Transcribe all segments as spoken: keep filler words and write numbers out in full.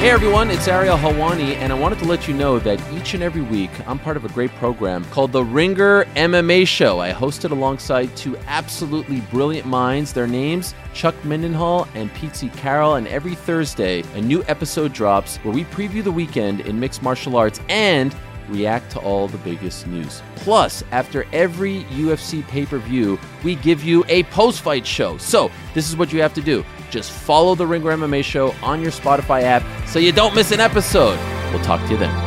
Hey everyone, it's Ariel Helwani, and I wanted to let you know that each and every week I'm part of a great program called The Ringer M M A Show. I host it alongside two absolutely brilliant minds. Their names, Chuck Mindenhall and Pete Carroll, and every Thursday a new episode drops where we preview the weekend in mixed martial arts and react to all the biggest news. Plus, after every U F C pay-per-view, we give you a post-fight show. So, this is what you have to do. Just follow the Ringer M M A Show on your Spotify app so you don't miss an episode. We'll talk to you then.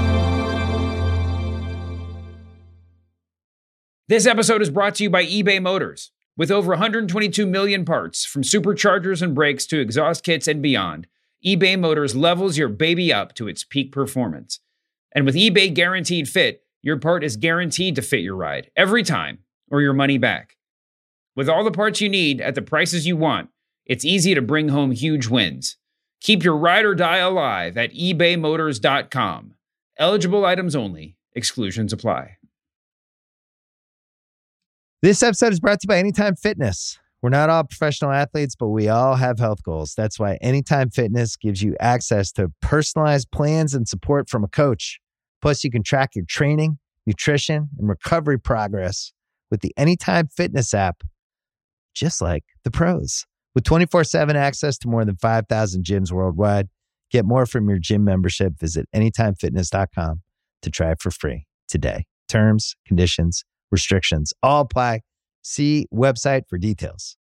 This episode is brought to you by eBay Motors. With over one hundred twenty-two million parts, from superchargers and brakes to exhaust kits and beyond, eBay Motors levels your baby up to its peak performance. And with eBay Guaranteed Fit, your part is guaranteed to fit your ride every time or your money back. With all the parts you need at the prices you want, it's easy to bring home huge wins. Keep your ride or die alive at ebay motors dot com. Eligible items only. Exclusions apply. This episode is brought to you by Anytime Fitness. We're not all professional athletes, but we all have health goals. That's why Anytime Fitness gives you access to personalized plans and support from a coach. Plus, you can track your training, nutrition, and recovery progress with the Anytime Fitness app, just like the pros. With twenty-four seven access to more than five thousand gyms worldwide, get more from your gym membership. Visit anytime fitness dot com to try it for free today. Terms, conditions, restrictions all apply. See website for details.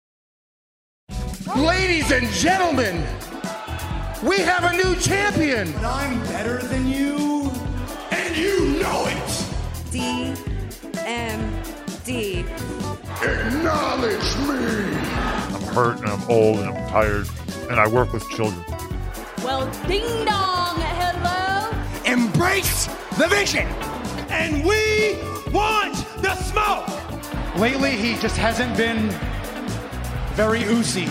Ladies and gentlemen, we have a new champion. And I'm better than you, and you know it. D M D. Acknowledge me. I'm hurt and I'm old and I'm tired and I work with children. Well, ding dong, hello. Embrace the vision, and we want the smoke. Lately, he just hasn't been very oozy.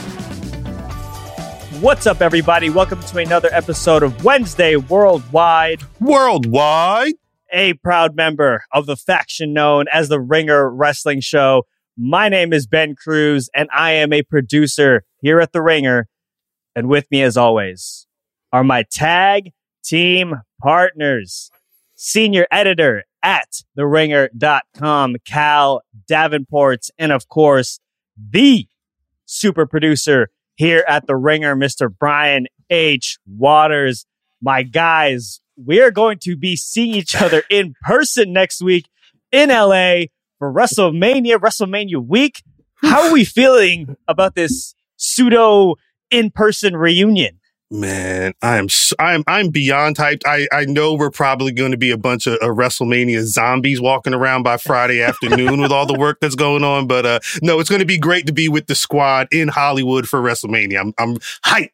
What's up, everybody? Welcome to another episode of Wednesday Worldwide. Worldwide? A proud member of the faction known as the Ringer Wrestling Show. My name is Ben Cruz, and I am a producer here at The Ringer. And with me, as always, are my tag team partners. Senior editor at the ringer dot com, Cal Davenport, and of course, the super producer here at The Ringer, Mister Brian H. Waters. My guys, we are going to be seeing each other in person next week in L A for WrestleMania, WrestleMania week. How are we feeling about this pseudo in-person reunion? Man, I am I'm I'm beyond hyped. I, I know we're probably going to be a bunch of uh, WrestleMania zombies walking around by Friday afternoon with all the work that's going on. But uh, no, it's going to be great to be with the squad in Hollywood for WrestleMania. I'm I'm hyped.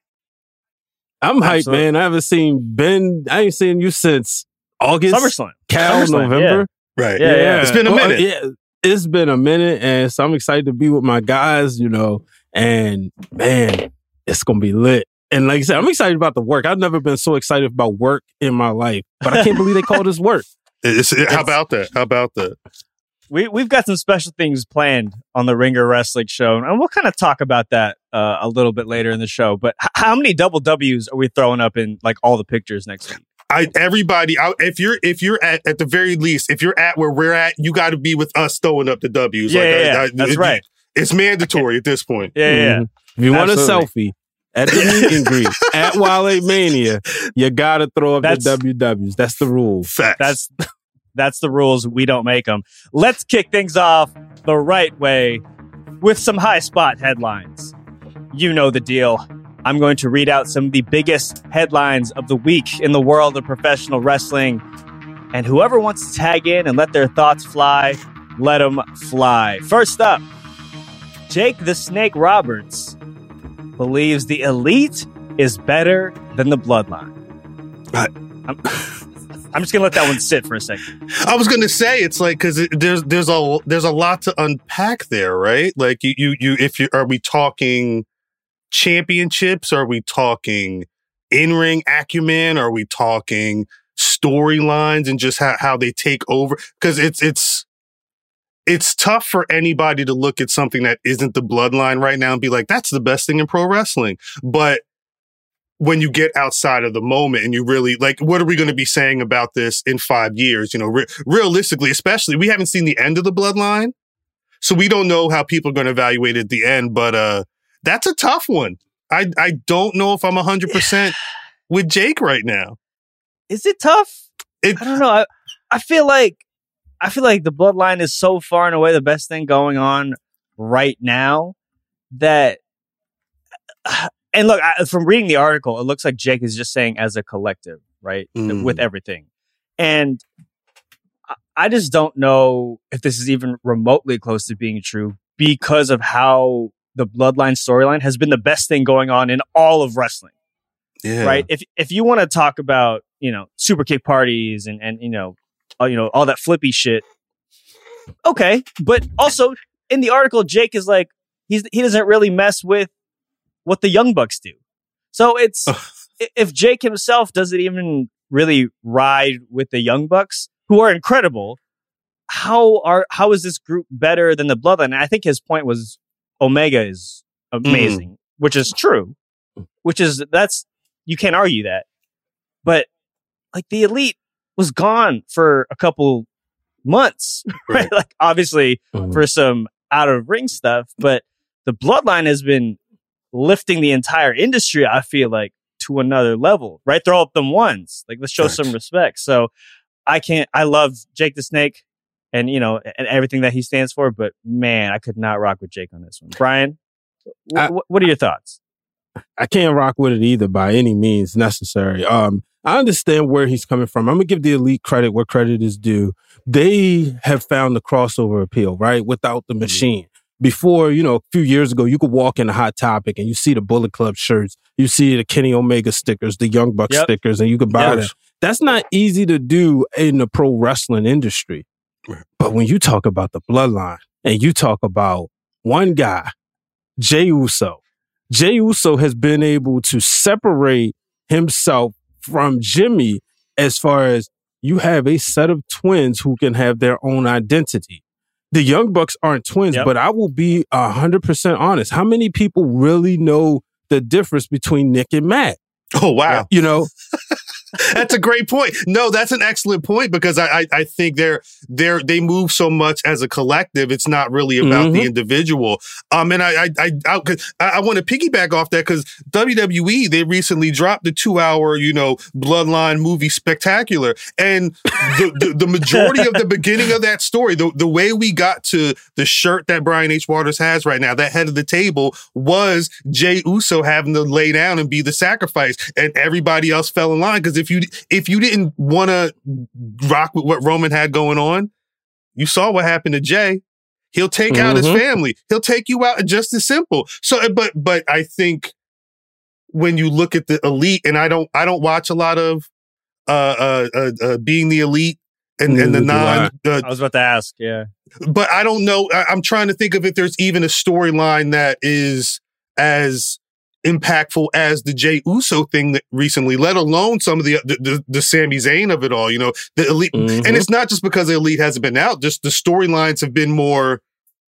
I'm hyped, Absolutely. man. I haven't seen Ben. I ain't seen you since August. SummerSlam. Cal, SummerSlam, November. yeah. Right. Yeah, yeah. It's been a Well, minute. yeah, it's been a minute, and so I'm excited to be with my guys, you know, and man, it's going to be lit. And like I said, I'm excited about the work. I've never been so excited about work in my life, but I can't believe they call this work. It's, it, how about that? How about that? We, we've got some special things planned on the Ringer Wrestling Show, and we'll kind of talk about that uh, a little bit later in the show. But h- how many double W's are we throwing up in like all the pictures next week? I everybody, I, if you're if you're at at the very least, if you're at where we're at, you got to be with us throwing up the W's. Yeah, like, yeah, I, yeah. I, That's it, right. It's mandatory at this point. Yeah, yeah. Mhm. If you want Absolutely. a selfie at the meet and greet at Wale Mania, you got to throw up That's- the W Ws. That's the rule. Facts. That's that's the rules. We don't make them. Let's kick things off the right way with some high spot headlines. You know the deal. I'm going to read out some of the biggest headlines of the week in the world of professional wrestling. And whoever wants to tag in and let their thoughts fly, let them fly. First up, Jake the Snake Roberts believes the Elite is better than the Bloodline. I- I'm, I'm just gonna let that one sit for a second. I was gonna say it's like because it, there's there's a there's a lot to unpack there, right? Like you you you if you are we talking championships? Are we talking in ring acumen? Are we talking storylines and just how, how they take over? Because it's it's it's tough for anybody to look at something that isn't the Bloodline right now and be like, that's the best thing in pro wrestling. But when you get outside of the moment and you really like, what are we going to be saying about this in five years? You know, re- realistically, especially, we haven't seen the end of the Bloodline. So we don't know how people are going to evaluate it at the end, but uh, that's a tough one. I, I don't know if I'm one hundred percent with Jake right now. Is it tough? It, I don't know. I, I feel like I feel like the Bloodline is so far and away the best thing going on right now that... And look, I, from reading the article, it looks like Jake is just saying as a collective, right? Mm. With everything. And I, I just don't know if this is even remotely close to being true because of how the Bloodline storyline has been the best thing going on in all of wrestling. Yeah. Right? If if you want to talk about, you know, super kick parties and, and you know, uh, you know, all that flippy shit. Okay. But also in the article, Jake is like, he's he doesn't really mess with what the Young Bucks do. So it's, if Jake himself doesn't even really ride with the Young Bucks, who are incredible, how are, how is this group better than the Bloodline? And I think his point was Omega is amazing, mm. which is true, which is, that's, you can't argue that. But like the Elite was gone for a couple months, right? right? Like obviously mm. for some out of ring stuff, but the Bloodline has been lifting the entire industry, I feel like, to another level, right? Throw up them ones. Like, let's show Thanks. some respect. So I can't, I love Jake the Snake and, you know, and everything that he stands for, but man, I could not rock with Jake on this one. Brian, wh- I, what are your thoughts? I can't rock with it either by any means necessary. Um, I understand where he's coming from. I'm going to give the Elite credit where credit is due. They have found the crossover appeal, right? Without the machine. Mm-hmm. Before, you know, a few years ago, you could walk in a Hot Topic and you see the Bullet Club shirts, you see the Kenny Omega stickers, the Young Bucks yep. stickers, and you could buy yep. them. That's not easy to do in the pro wrestling industry. But when you talk about the Bloodline and you talk about one guy, Jey Uso, Jey Uso has been able to separate himself from Jimmy as far as you have a set of twins who can have their own identity. The Young Bucks aren't twins, yep. but I will be one hundred percent honest. How many people really know the difference between Nick and Matt? Oh, wow. You know? That's a great point. No, that's an excellent point because I, I, I think they're they're they move so much as a collective. It's not really about mm-hmm. the individual. Um, and I I I, I, I, I want to piggyback off that because W W E, they recently dropped the two hour you know Bloodline movie Spectacular, and the, the the majority of the beginning of that story, the the way we got to the shirt that Brian H. Waters has right now, that head of the table, was Jey Uso having to lay down and be the sacrifice, and everybody else fell in line because if you if you didn't want to rock with what Roman had going on, you saw what happened to Jay. He'll take mm-hmm. out his family. He'll take you out, just as simple. So, but but I think when you look at the Elite, and I don't I don't watch a lot of uh uh, uh, uh Being the Elite and, mm, and the non. Uh, I was about to ask, yeah, but I don't know. I, I'm trying to think of if there's even a storyline that is as impactful as the Jey Uso thing that recently, let alone some of the the, the, the Sami Zayn of it all, you know, the Elite. Mm-hmm. And it's not just because the Elite hasn't been out, just the storylines have been more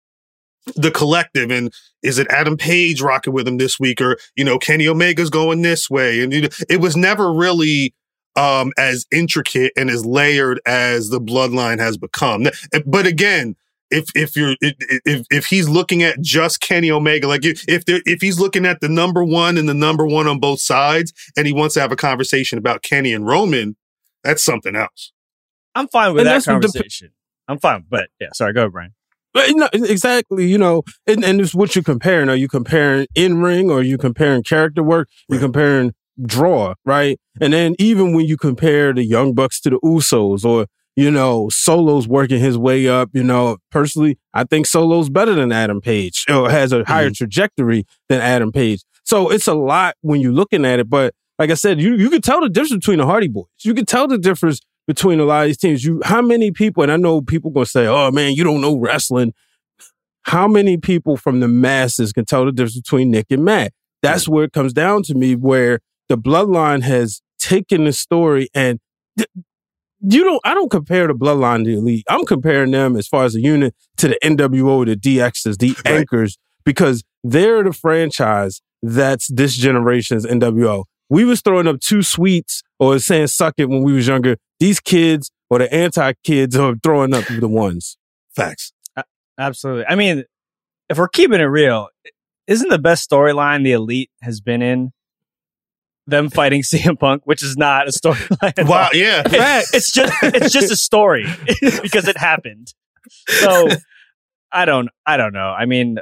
the collective. And is it Adam Page rocking with him this week? Or, you know, Kenny Omega's going this way. And you know, it was never really um, as intricate and as layered as the Bloodline has become. But again, If if you're if if he's looking at just Kenny Omega, like if if, if he's looking at the number one and the number one on both sides, and he wants to have a conversation about Kenny and Roman, that's something else. I'm fine with and that conversation. The, I'm fine, but yeah, sorry, go ahead, Brian. But no, exactly, you know, and, and it's what you're comparing. Are you comparing in ring, or are you comparing character work? You're right. comparing draw, right? And then even when you compare the Young Bucks to the Usos, or you know, Solo's working his way up. You know, personally, I think Solo's better than Adam Page, or has a higher mm-hmm. trajectory than Adam Page. So it's a lot when you're looking at it. But like I said, you you can tell the difference between the Hardy Boys. You can tell the difference between a lot of these teams. You, how many people, and I know people going to say, oh man, you don't know wrestling. How many people from the masses can tell the difference between Nick and Matt? That's where it comes down to me, where the Bloodline has taken the story and th- You don't, I don't compare the Bloodline to the Elite. I'm comparing them as far as a unit to the N W O, the D Xs, the right. Anchors, because they're the franchise that's this generation's N W O. we was throwing up two sweets or saying suck it when we was younger. These kids or the anti-kids are throwing up the ones. Facts. Uh, absolutely. I mean, if we're keeping it real, isn't the best storyline the Elite has been in them fighting C M Punk, which is not a storyline? Wow, yeah. It, it's just it's just a story because it happened. So I don't I don't know. I mean,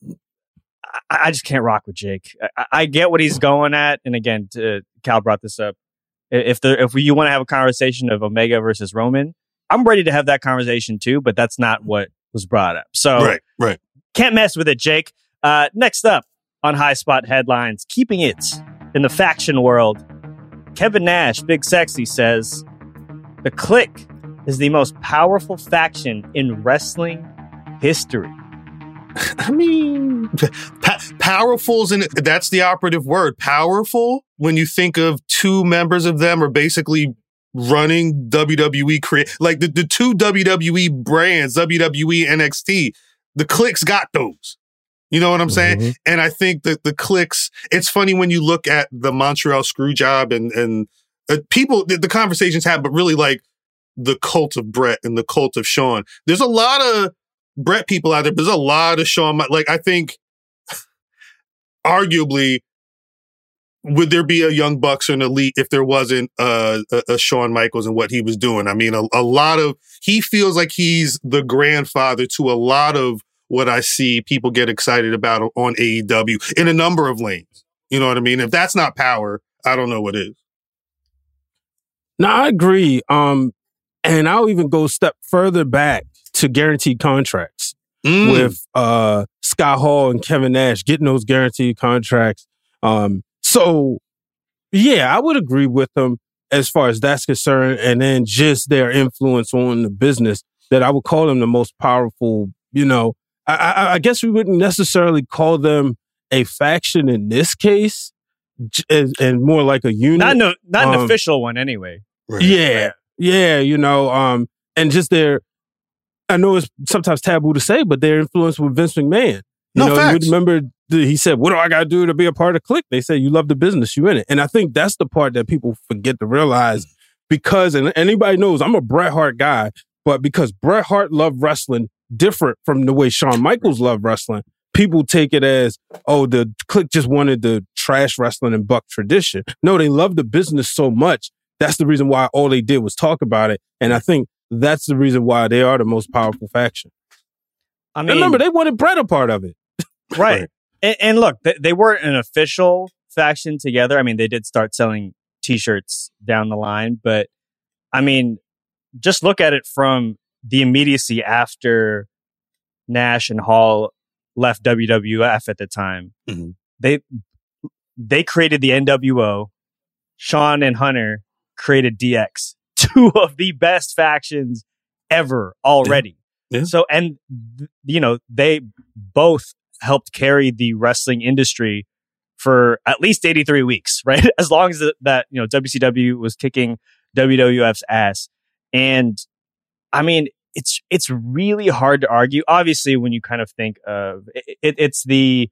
I, I just can't rock with Jake. I, I get what he's going at, and again, to, Cal brought this up. If there if we, you want to have a conversation of Omega versus Roman, I'm ready to have that conversation too. But that's not what was brought up. So right, right. Can't mess with it, Jake. Uh, next up on High Spot Headlines, keeping it in the faction world, Kevin Nash, Big Sexy, says the Clique is the most powerful faction in wrestling history. I mean, pa- powerful's in that's the operative word. Powerful. When you think of two members of them are basically running W W E, crea- like the, the two W W E brands, W W E, N X T, the Clique's got those. You know what I'm saying? Mm-hmm. And I think that the Cliques, it's funny when you look at the Montreal Screwjob and, and uh, people, the, the conversations have, but really like the cult of Brett and the cult of Shawn. There's a lot of Brett people out there, but there's a lot of Shawn. Like, I think arguably, would there be a Young Bucks or an Elite if there wasn't uh, a, a Shawn Michaels and what he was doing? I mean, a, a lot of, he feels like he's the grandfather to a lot of what I see people get excited about on A E W in a number of lanes. You know what I mean? If that's not power, I don't know what is. No, I agree. Um, and I'll even go a step further back to guaranteed contracts mm. with uh, Scott Hall and Kevin Nash getting those guaranteed contracts. Um, so, yeah, I would agree with them as far as that's concerned. And then just their influence on the business, that I would call them the most powerful, you know, I, I, I guess we wouldn't necessarily call them a faction in this case, and, and more like a unit. Not, no, not um, an official one anyway. Right. Yeah, right. yeah, you know, um, and just their, I know it's sometimes taboo to say, but their influence with Vince McMahon. You no, know, facts. you remember the, he said, what do I got to do to be a part of Clique? They say, you love the business, you in it. And I think that's the part that people forget to realize because, and anybody knows I'm a Bret Hart guy, but because Bret Hart loved wrestling different from the way Shawn Michaels loved wrestling, people take it as, oh, the Clique just wanted the trash wrestling and buck tradition. No, they love the business so much. That's the reason why all they did was talk about it. And I think that's the reason why they are the most powerful faction. I mean, and remember, they wanted Bret a part of it. Right. right. And, and look, they, they weren't an official faction together. I mean, they did start selling T-shirts down the line. But, I mean, just look at it from the immediacy after Nash and Hall left W W F at the time. Mm-hmm. They they created the N W O. Shawn and Hunter created D X. Two of the best factions ever already. Yeah. Yeah. So, and, you know, they both helped carry the wrestling industry for at least eighty-three weeks, right? As long as the, that, you know, W C W was kicking W W F's ass. And I mean, it's it's really hard to argue. Obviously, when you kind of think of it, it it's the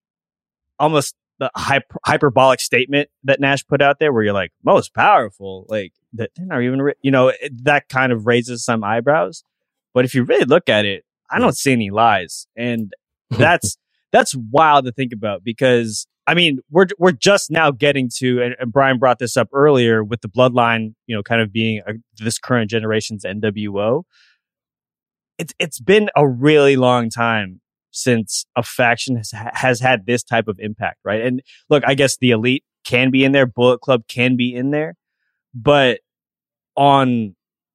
almost the hyper, hyperbolic statement that Nash put out there, where you're like, most powerful, like that they're not even, you know, it, that kind of raises some eyebrows. But if you really look at it, I don't see any lies, and that's that's wild to think about because. I mean, we're we're just now getting to, and, and Brian brought this up earlier with the Bloodline, you know, kind of being a, this current generation's N W O. It's it's been a really long time since a faction has has had this type of impact, right? And look, I guess the Elite can be in there, Bullet Club can be in there, but on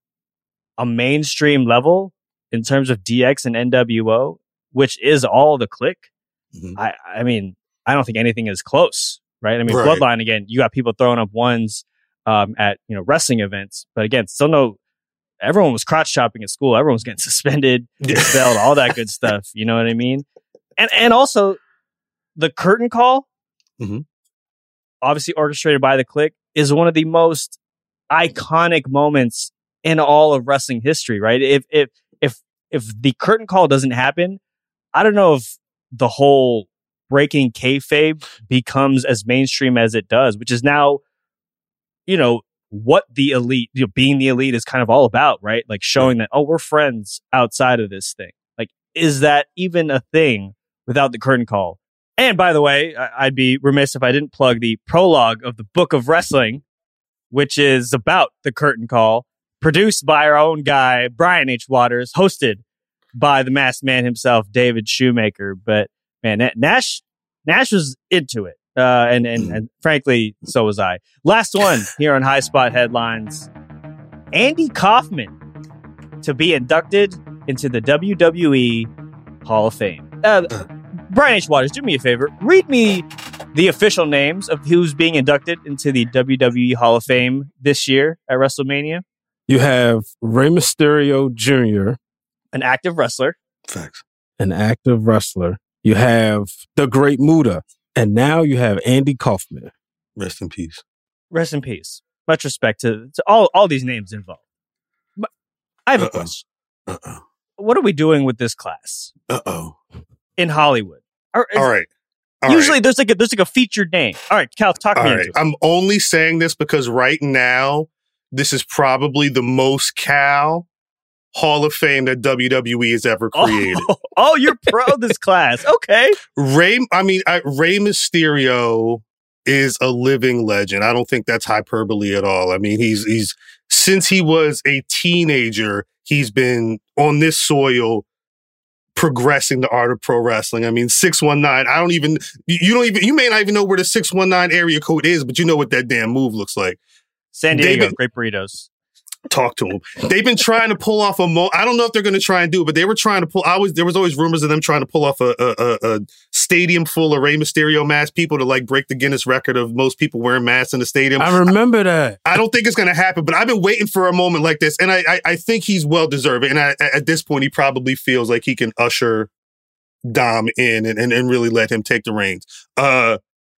a mainstream level, in terms of D X and N W O, which is all the Clique, mm-hmm. I I mean. I don't think anything is close, right? I mean, right. Bloodline, again, you got people throwing up ones um, at, you know, wrestling events. But again, still no, everyone was crotch chopping at school. Everyone was getting suspended, expelled, all that good stuff. You know what I mean? And and also, the curtain call, mm-hmm. obviously orchestrated by the Clique, is one of the most iconic moments in all of wrestling history, right? If if if if the curtain call doesn't happen, I don't know if the whole breaking kayfabe becomes as mainstream as it does, which is now, you know, what the elite, you know, being the elite is kind of all about, right? Like showing that, oh, we're friends outside of this thing. Like, is that even a thing without the curtain call? And by the way, I'd be remiss if I didn't plug the prologue of the Book of Wrestling, which is about the curtain call, produced by our own guy, Brian H. Waters, hosted by the masked man himself, David Shoemaker. But man, Nash, Nash was into it. Uh, and, and, and frankly, so was I. Last one here on High Spot Headlines. Andy Kaufman to be inducted into the W W E Hall of Fame. Uh, Brian H. Waters, do me a favor. Read me the official names of who's being inducted into the W W E Hall of Fame this year at WrestleMania. You have Rey Mysterio Junior An active wrestler. Facts. An active wrestler. You have the Great Muta. And now you have Andy Kaufman. Rest in peace. Rest in peace. Much respect to, to all, all these names involved. But I have Uh-oh. a question. Uh-oh. What are we doing with this class? Uh-oh. In Hollywood. Or, all right. All usually right. there's like a there's like a featured name. All right, Cal, talk all me right. into it. I'm only saying this because right now, this is probably the most Cal Hall of Fame that W W E has ever created. Oh, oh you're pro this class. Okay. Ray, I mean, I, Rey Mysterio is a living legend. I don't think that's hyperbole at all. I mean, he's he's since he was a teenager, he's been on this soil progressing the art of pro wrestling. I mean, six one nine, I don't even, you don't even, you may not even know where the six one nine area code is, but you know what that damn move looks like. San Diego, been, great burritos. Talk to him. They've been trying to pull off a mo. I don't know if they're going to try and do it, but they were trying to pull. I was there was always rumors of them trying to pull off a, a, a stadium full of Rey Mysterio masked people to like break the Guinness record of most people wearing masks in the stadium. I remember that. I, I don't think it's going to happen, but I've been waiting for a moment like this, and I I, I think he's well deserved. And I, at this point, he probably feels like he can usher Dom in and and, and really let him take the reins. Uh,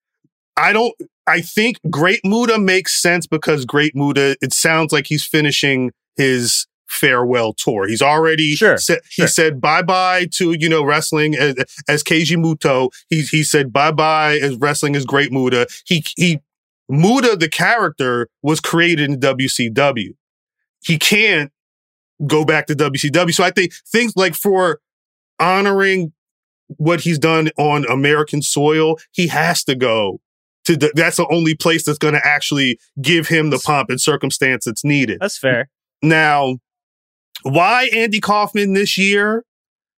I don't. I think Great Muta makes sense because Great Muta, it sounds like he's finishing his farewell tour. He's already sure, said, sure. he said bye-bye to, you know, wrestling as, as Keiji Muto. He, he said bye-bye as wrestling as Great Muta. He, he, Muta, the character, was created in W C W. He can't go back to W C W. So I think things like for honoring what he's done on American soil, he has to go to the, that's the only place that's going to actually give him the pomp and circumstance that's needed. That's fair. Now, why Andy Kaufman this year?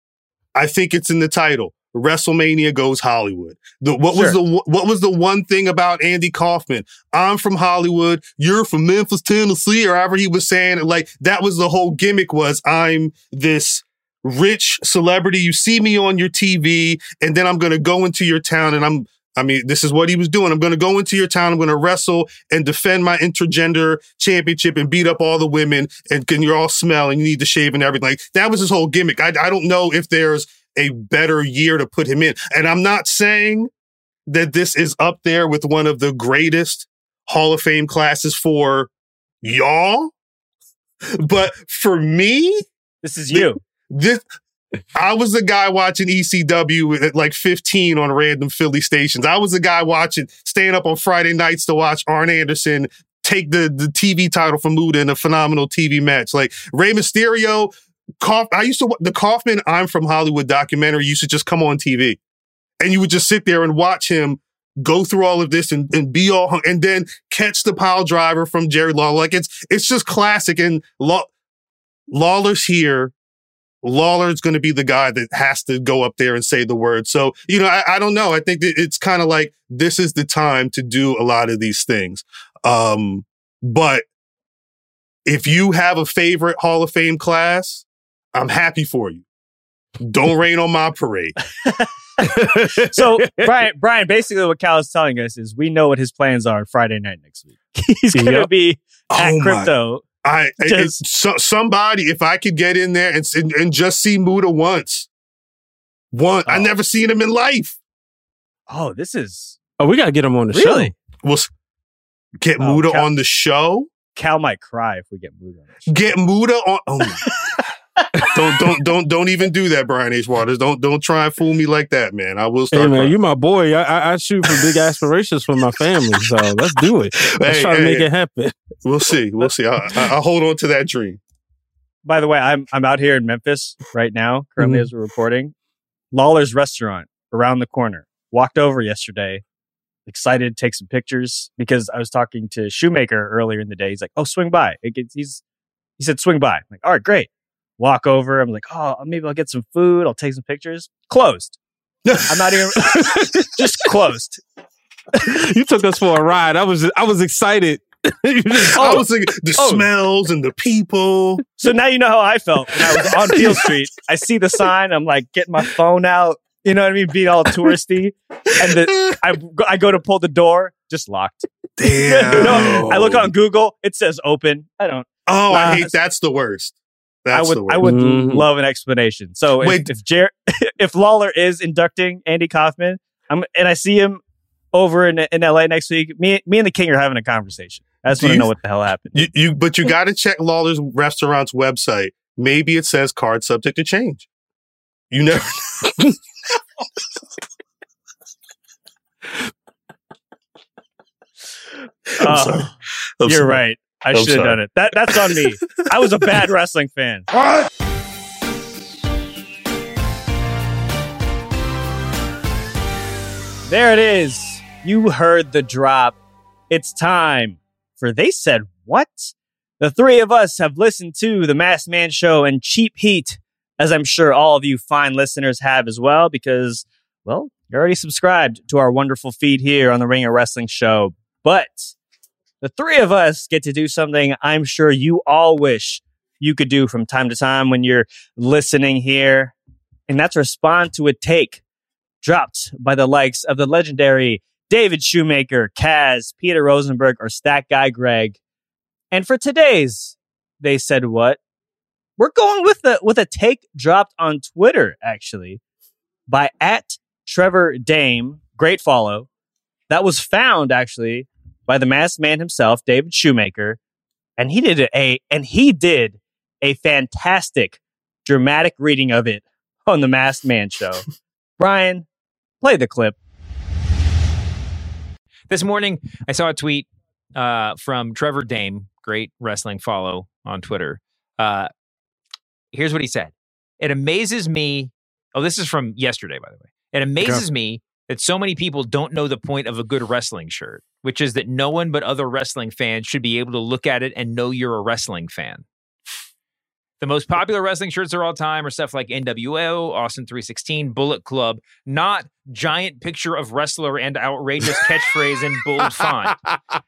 I think it's in the title. WrestleMania Goes Hollywood. The, what sure. was the what was the one thing about Andy Kaufman? I'm from Hollywood. You're from Memphis, Tennessee, or however he was saying it. Like that was the whole gimmick. Was I'm this rich celebrity. You see me on your T V, and then I'm going to go into your town, and I'm. I mean, this is what he was doing. I'm going to go into your town. I'm going to wrestle and defend my intergender championship and beat up all the women. And can you all smell and you need to shave and everything. Like, that was his whole gimmick. I, I don't know if there's a better year to put him in. And I'm not saying that this is up there with one of the greatest Hall of Fame classes for y'all. But for me, this is you. This. I was the guy watching E C W at like fifteen on random Philly stations. I was the guy watching, staying up on Friday nights to watch Arn Anderson take the, the T V title from Muta in a phenomenal T V match. Like Rey Mysterio, Kauf, I used to, the Kaufman I'm From Hollywood documentary used to just come on T V. And you would just sit there and watch him go through all of this and, and be all hung, and then catch the pile driver from Jerry Lawler. Like it's, it's just classic. And Law, Lawler's here. Lawler's going to be the guy that has to go up there and say the word. So, you know, I, I don't know. I think that it's kind of like this is the time to do a lot of these things. Um, but if you have a favorite Hall of Fame class, I'm happy for you. Don't rain on my parade. So, Brian, Brian, basically what Cal is telling us is we know what his plans are Friday night next week. He's going to yep. be at oh Crypto. My. I, just, so, somebody, if I could get in there and, and, and just see Muta once, one, oh. I never seen him in life. Oh, this is. Oh, we got to get him on the really? show. We'll get oh, Muta Cal, on the show. Cal might cry if we get Muta on the show. Get Muta on. Oh, my. don't don't don't don't even do that, Brian H. Waters. Don't don't try and fool me like that, man. I will start. Hey man, crying. you my boy. I, I, I shoot for big aspirations for my family, so let's do it. Let's Hey, try to hey, make it happen. We'll see. We'll see. I, I, I'll hold on to that dream. By the way, I'm I'm out here in Memphis right now, currently Mhm. as we're recording. Lawler's Restaurant around the corner. Walked over yesterday, excited to take some pictures because I was talking to Shoemaker earlier in the day. He's like, "Oh, swing by." It gets, he's he said, "Swing by." I'm like, "All right, great." Walk over. I'm like, "Oh, maybe I'll get some food. I'll take some pictures." Closed. I'm not even just closed. You took us for a ride. I was I was excited. You just- I was thinking the Oh. smells and the people. So now you know how I felt when I was on Beale Street. I see the sign. I'm like, getting my phone out. You know what I mean? Being all touristy. And the, I, I go to pull the door, just locked. Damn. No, I look on Google. It says open. I don't. Oh, I Uh, hate that's the worst. I That's would the worst. I would Mhm. love an explanation. So if Wait. if, Jer- if Lawler is inducting Andy Kaufman, I'm and I see him over in in L A next week, me me and the King are having a conversation. I just Do want to you- know what the hell happened. You, you but you got to check Lawler's Restaurant's website. Maybe it says card subject to change. You never. I'm Oh, sorry. I'm You're sorry. right. I I'm should have sorry. done it. That that's on me. I was a bad wrestling fan. There it is. You heard the drop. It's time for They Said What? The three of us have listened to The Masked Man Show and Cheap Heat, as I'm sure all of you fine listeners have as well, because, well, you're already subscribed to our wonderful feed here on the Ringer Wrestling Show. But the three of us get to do something I'm sure you all wish you could do from time to time when you're listening here, and that's respond to a take dropped by the likes of the legendary David Shoemaker, Kaz, Peter Rosenberg, or Stat Guy Greg. And for today's They Said What, we're going with a, with a take dropped on Twitter, actually, by at Trevor Dame. Great follow. That was found, actually, by the masked man himself, David Shoemaker. And he did a, and he did a fantastic dramatic reading of it on the Masked Man Show. Brian, play the clip. This morning, I saw a tweet uh, from Trevor Dame, great wrestling follow on Twitter. Uh, here's what he said. It amazes me. Oh, this is from yesterday, by the way. It amazes me that so many people don't know the point of a good wrestling shirt, which is that no one but other wrestling fans should be able to look at it and know you're a wrestling fan. The most popular wrestling shirts of all time are stuff like N W O, Austin three sixteen, Bullet Club, not giant picture of wrestler and outrageous catchphrase in bold font.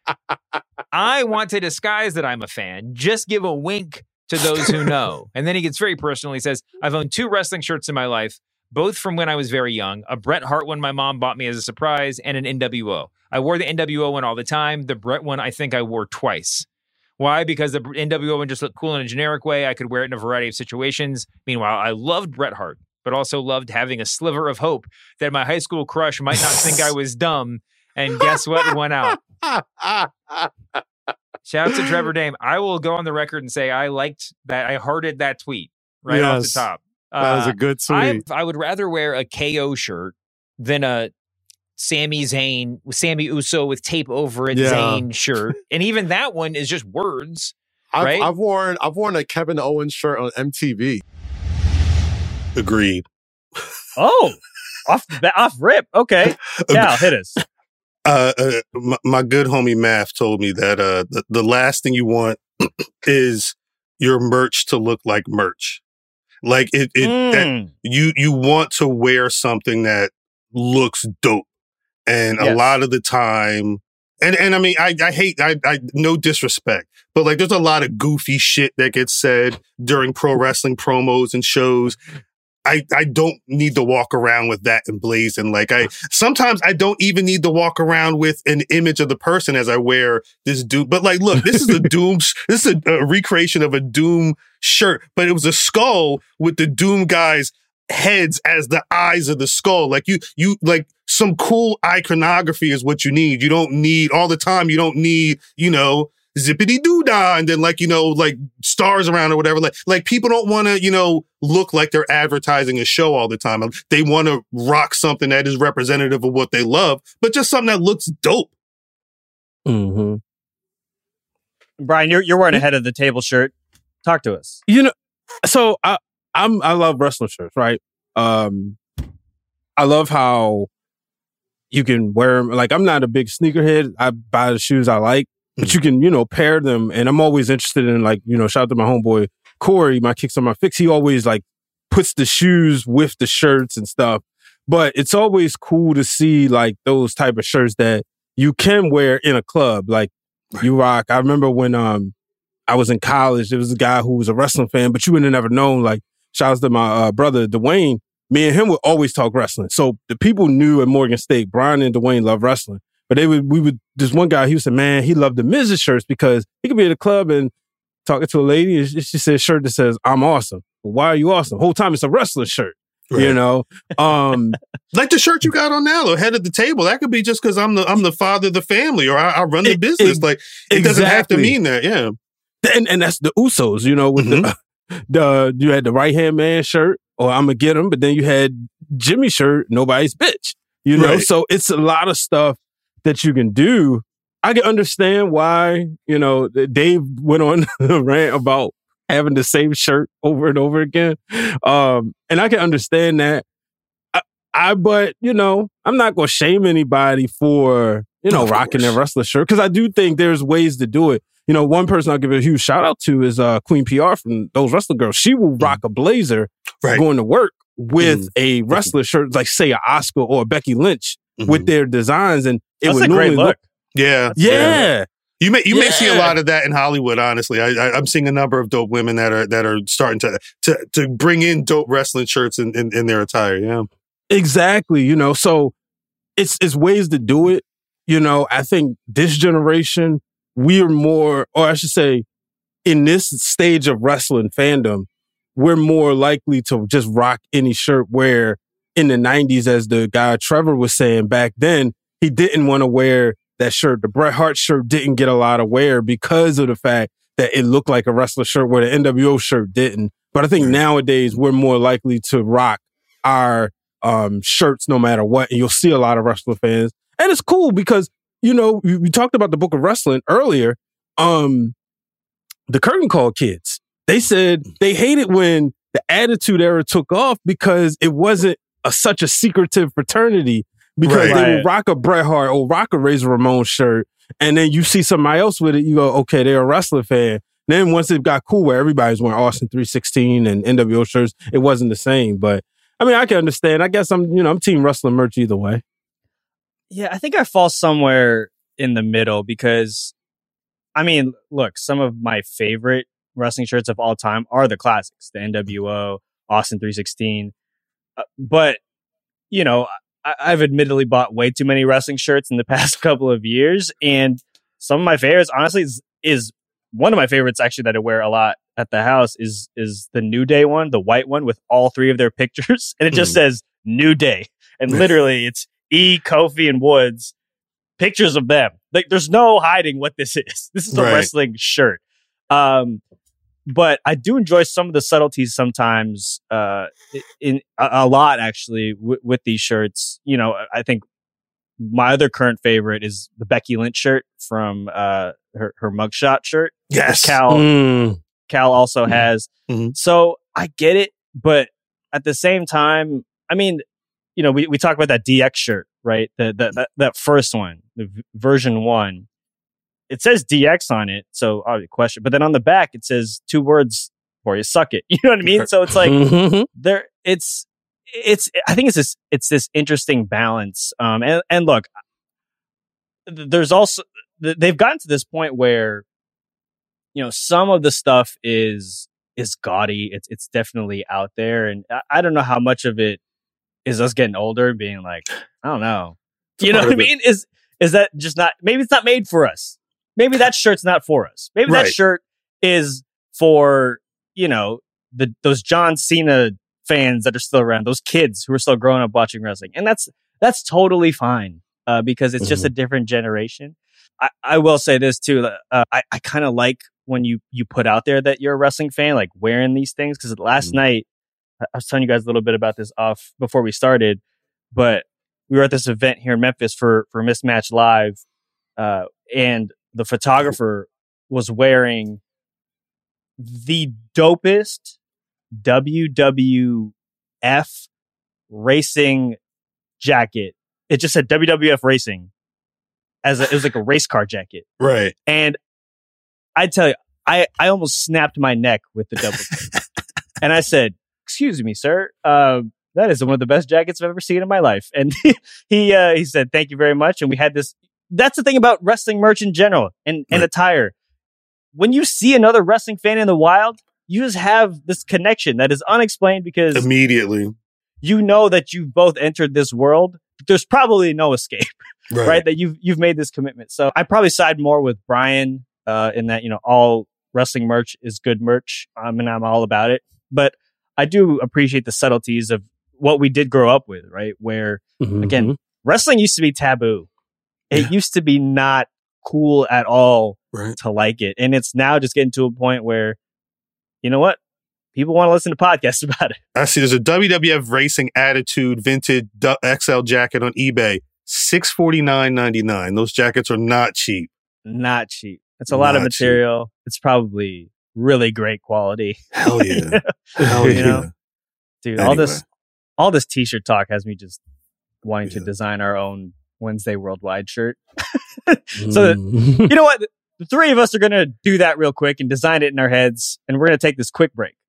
I want to disguise that I'm a fan. Just give a wink to those who know. And then he gets very personal. He says, I've owned two wrestling shirts in my life, both from when I was very young. A Bret Hart one my mom bought me as a surprise, and an N W O. I wore the N W O one all the time. The Bret one I think I wore twice. Why? Because the N W O one just looked cool in a generic way. I could wear it in a variety of situations. Meanwhile, I loved Bret Hart, but also loved having a sliver of hope that my high school crush might not think I was dumb. And guess what? Went out. Shout out to Trevor Dame. I will go on the record and say I liked that. I hearted that tweet right off the Yes. top. That was a good tweet. I, I would rather wear a K O shirt than a Sami Zayn, Sammy Uso with tape over it, Yeah. Zayn shirt. And even that one is just words. I've, right? I've worn I've worn a Kevin Owens shirt on M T V. Agreed. Oh, off off rip. Okay. Now hit us. Uh, uh, my, my good homie Math told me that uh, the, the last thing you want is your merch to look like merch. Like it, it Mm. that you you want to wear something that looks dope, and a Yes. lot of the time, and and I mean, I I hate I I no disrespect, but like there's a lot of goofy shit that gets said during pro wrestling promos and shows. I, I don't need to walk around with that emblazoned. Like I sometimes I don't even need to walk around with an image of the person as I wear this Doom. But like, look, this is a Doom. This is a, a recreation of a Doom shirt, but it was a skull with the Doom guys' heads as the eyes of the skull. Like you, you like some cool iconography is what you need. You don't need all the time. You don't need, you know, zippity doo dah, and then like, you know, like stars around or whatever. Like, like people don't want to, you know, look like they're advertising a show all the time. They want to rock something that is representative of what they love, but just something that looks dope. Mm-hmm. Brian, you're you're wearing a head of the table shirt. Talk to us. You know, so I I'm I love wrestling shirts, right? Um, I love how you can wear them. Like, I'm not a big sneakerhead. I buy the shoes I like, but you can, you know, pair them. And I'm always interested in, like, you know, shout out to my homeboy Corey, my Kicks on My Fix. He always like puts the shoes with the shirts and stuff. But it's always cool to see like those type of shirts that you can wear in a club. Like you rock. I remember when um I was in college, there was a guy who was a wrestling fan, but you would have never known. Like, shout out to my uh, brother Dwayne. Me and him would always talk wrestling. So the people knew at Morgan State, Brian and Dwayne loved wrestling. But they would, we would, this one guy, he was saying, man, he loved the Miz's shirts because he could be at a club and talking to a lady and she said a shirt that says, I'm awesome. Well, why are you awesome? The whole time it's a wrestling shirt, right. You know? Um, like the shirt you got on now, though, head of the table. That could be just because I'm the I'm the father of the family or I, I run the it, business. It, like, it exactly. doesn't have to mean that, yeah. And and that's the Usos, you know, with mm-hmm. the, the, you had the right-hand man shirt, or I'm going to get him, but then you had Jimmy's shirt, nobody's bitch, you know? Right. So it's a lot of stuff that you can do. I can understand why, you know, Dave went on a rant about having the same shirt over and over again. Um, and I can understand that. I, I but, you know, I'm not going to shame anybody for, you know, rocking their wrestler shirt, because I do think there's ways to do it. You know, one person I'll give a huge shout out to is uh, Queen P R from Those Wrestling Girls. She will rock a blazer right. going to work with mm. a wrestler shirt, like say a Oscar or a Becky Lynch mm-hmm. with their designs. And it That's would a great look. look. Yeah. Yeah. yeah. You may you yeah. may see a lot of that in Hollywood, honestly. I, I, I'm seeing a number of dope women that are that are starting to to to bring in dope wrestling shirts in, in, in their attire. Yeah. Exactly. You know, so it's it's ways to do it. You know, I think this generation, we're more, or I should say, in this stage of wrestling fandom, we're more likely to just rock any shirt, where in the nineties, as the guy Trevor was saying back then, he didn't want to wear that shirt. The Bret Hart shirt didn't get a lot of wear because of the fact that it looked like a wrestler shirt, where the N W O shirt didn't. But I think nowadays we're more likely to rock our um, shirts no matter what. And you'll see a lot of wrestler fans. And it's cool because, you know, we, we talked about the Book of Wrestling earlier. Um, the Curtain Call kids, they said they hated when the Attitude Era took off because it wasn't a, such a secretive fraternity, because right. they would rock a Bret Hart or rock a Razor Ramon shirt, and then you see somebody else with it, you go, okay, they're a wrestler fan. Then once it got cool where everybody's wearing Austin three sixteen and N W O shirts, it wasn't the same. But I mean, I can understand. I guess I'm, you know, I'm team wrestling merch either way. Yeah, I think I fall somewhere in the middle because, I mean, look, some of my favorite wrestling shirts of all time are the classics, the N W O, Austin three sixteen. Uh, but, you know, I, I've admittedly bought way too many wrestling shirts in the past couple of years. And some of my favorites, honestly, is, is one of my favorites actually that I wear a lot at the house is is the New Day one, the white one with all three of their pictures. And it just mm. says New Day. And literally it's E, Kofi, and Woods, pictures of them. Like, there's no hiding what this is. This is a right. wrestling shirt. Um, but I do enjoy some of the subtleties sometimes, uh, in a, a lot actually w- with these shirts. You know, I think my other current favorite is the Becky Lynch shirt from uh, her her mugshot shirt. Yes, Cal. Mm. Cal also mm. has. Mm-hmm. So I get it, but at the same time, I mean, you know, we, we talk about that D X shirt, right? The, the, that, that first one, the v- version one, it says D X on it. So I'll question, but then on the back, it says two words for you, suck it. You know what I mean? So it's like there, it's, it's, I think it's this, it's this interesting balance. Um, and, and look, there's also, they've gotten to this point where, you know, some of the stuff is, is gaudy. It's, it's definitely out there. And I, I don't know how much of it is us getting older and being like, I don't know. You know what I mean? Is is that just not, maybe it's not made for us. Maybe that shirt's not for us. Maybe right. that shirt is for, you know, the those John Cena fans that are still around, those kids who are still growing up watching wrestling. And that's that's totally fine. uh, because it's Mm-hmm. just a different generation. I, I will say this too. Uh, I, I kind of like when you, you put out there that you're a wrestling fan, like wearing these things. Cause last Mm-hmm. night, I was telling you guys a little bit about this off before we started, but we were at this event here in Memphis for, for Mismatch Live. Uh, and the photographer was wearing the dopest W W F racing jacket. It just said W W F Racing as a, it was like a race car jacket. Right. And I tell you, I, I almost snapped my neck with the double take. And I said, excuse me, sir. Um, that is one of the best jackets I've ever seen in my life. And he, uh, he said, thank you very much. And we had this, that's the thing about wrestling merch in general and, and Right. attire. When you see another wrestling fan in the wild, you just have this connection that is unexplained because Immediately. you know that you've both entered this world. There's probably no escape, Right. right? That you've, you've made this commitment. So I probably side more with Brian, uh, in that, you know, all wrestling merch is good merch. Um, and I'm all about it, but I do appreciate the subtleties of what we did grow up with, right? Where Mm-hmm. again, wrestling used to be taboo. It Yeah. used to be not cool at all Right. to like it. And it's now just getting to a point where, you know what? People want to listen to podcasts about it. I see there's a W W F Racing Attitude vintage du- X L jacket on eBay. six forty-nine ninety-nine. Those jackets are not cheap. Not cheap. It's a lot of Not cheap. material. It's probably really great quality. Hell yeah. Hell You yeah. know? Dude, all Anyway. this all this t-shirt talk has me just wanting to Yeah. design our own Wednesday Worldwide shirt. So Mm-hmm. you know what? The three of us are going to do that real quick and design it in our heads. And we're going to take this quick break.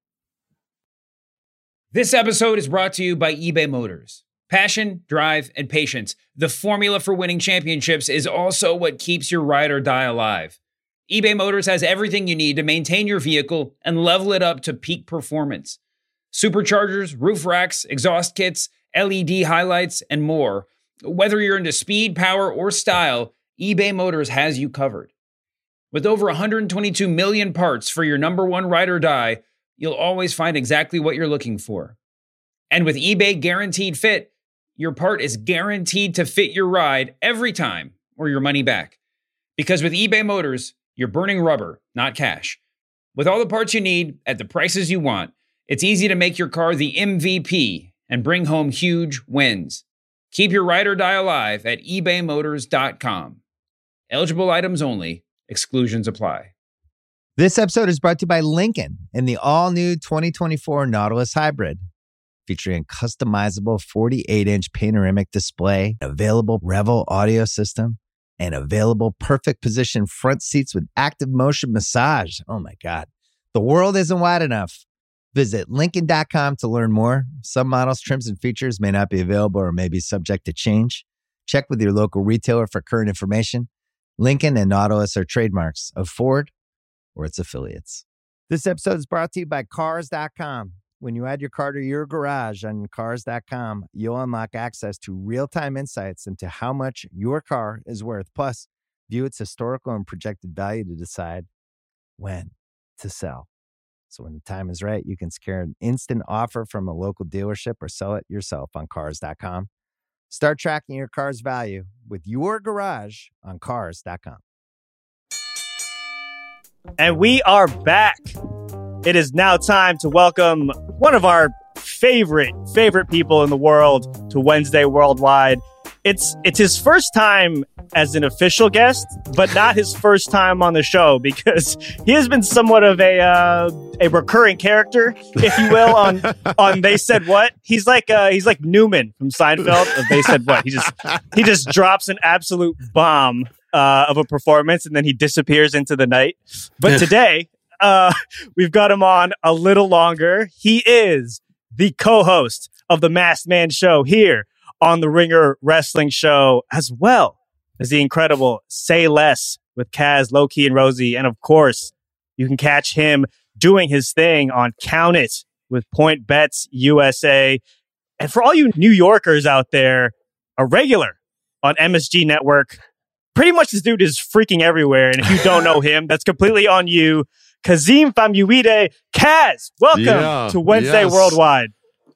This episode is brought to you by eBay Motors. Passion, drive, and patience. The formula for winning championships is also what keeps your ride or die alive. eBay Motors has everything you need to maintain your vehicle and level it up to peak performance. Superchargers, roof racks, exhaust kits, L E D highlights, and more. Whether you're into speed, power, or style, eBay Motors has you covered. With over one hundred twenty-two million parts for your number one ride or die, you'll always find exactly what you're looking for. And with eBay Guaranteed Fit, your part is guaranteed to fit your ride every time or your money back. Because with eBay Motors, you're burning rubber, not cash. With all the parts you need at the prices you want, it's easy to make your car the M V P and bring home huge wins. Keep your ride or die alive at ebay motors dot com. Eligible items only. Exclusions apply. This episode is brought to you by Lincoln and the all-new twenty twenty-four Nautilus Hybrid. Featuring customizable forty-eight inch panoramic display, available Revel audio system, and available perfect position front seats with active motion massage. Oh my God. The world isn't wide enough. Visit Lincoln dot com to learn more. Some models, trims, and features may not be available or may be subject to change. Check with your local retailer for current information. Lincoln and Nautilus are trademarks of Ford or its affiliates. This episode is brought to you by Cars dot com. When you add your car to your garage on Cars dot com, you'll unlock access to real-time insights into how much your car is worth. Plus, view its historical and projected value to decide when to sell. So when the time is right, you can secure an instant offer from a local dealership or sell it yourself on Cars dot com. Start tracking your car's value with your garage on Cars dot com. And we are back. It is now time to welcome one of our favorite, favorite people in the world to Wednesday Worldwide. It's it's his first time as an official guest, but not his first time on the show because he has been somewhat of a uh, a recurring character, if you will, on on They Said What. He's like uh, he's like Newman from Seinfeld of They Said What. He just he just drops an absolute bomb uh, of a performance and then he disappears into the night. But today, uh, we've got him on a little longer. He is the co-host of the Masked Man Show here on the Ringer Wrestling Show, as well as the incredible Say Less with Kaz, Low-Key, and Rosie. And of course, you can catch him doing his thing on Count It with Point Bets U S A. And for all you New Yorkers out there, a regular on M S G Network. Pretty much this dude is freaking everywhere. And if you don't know him, that's completely on you. Kazim Famuide. Kaz, welcome Yeah, to Wednesday yes. Worldwide.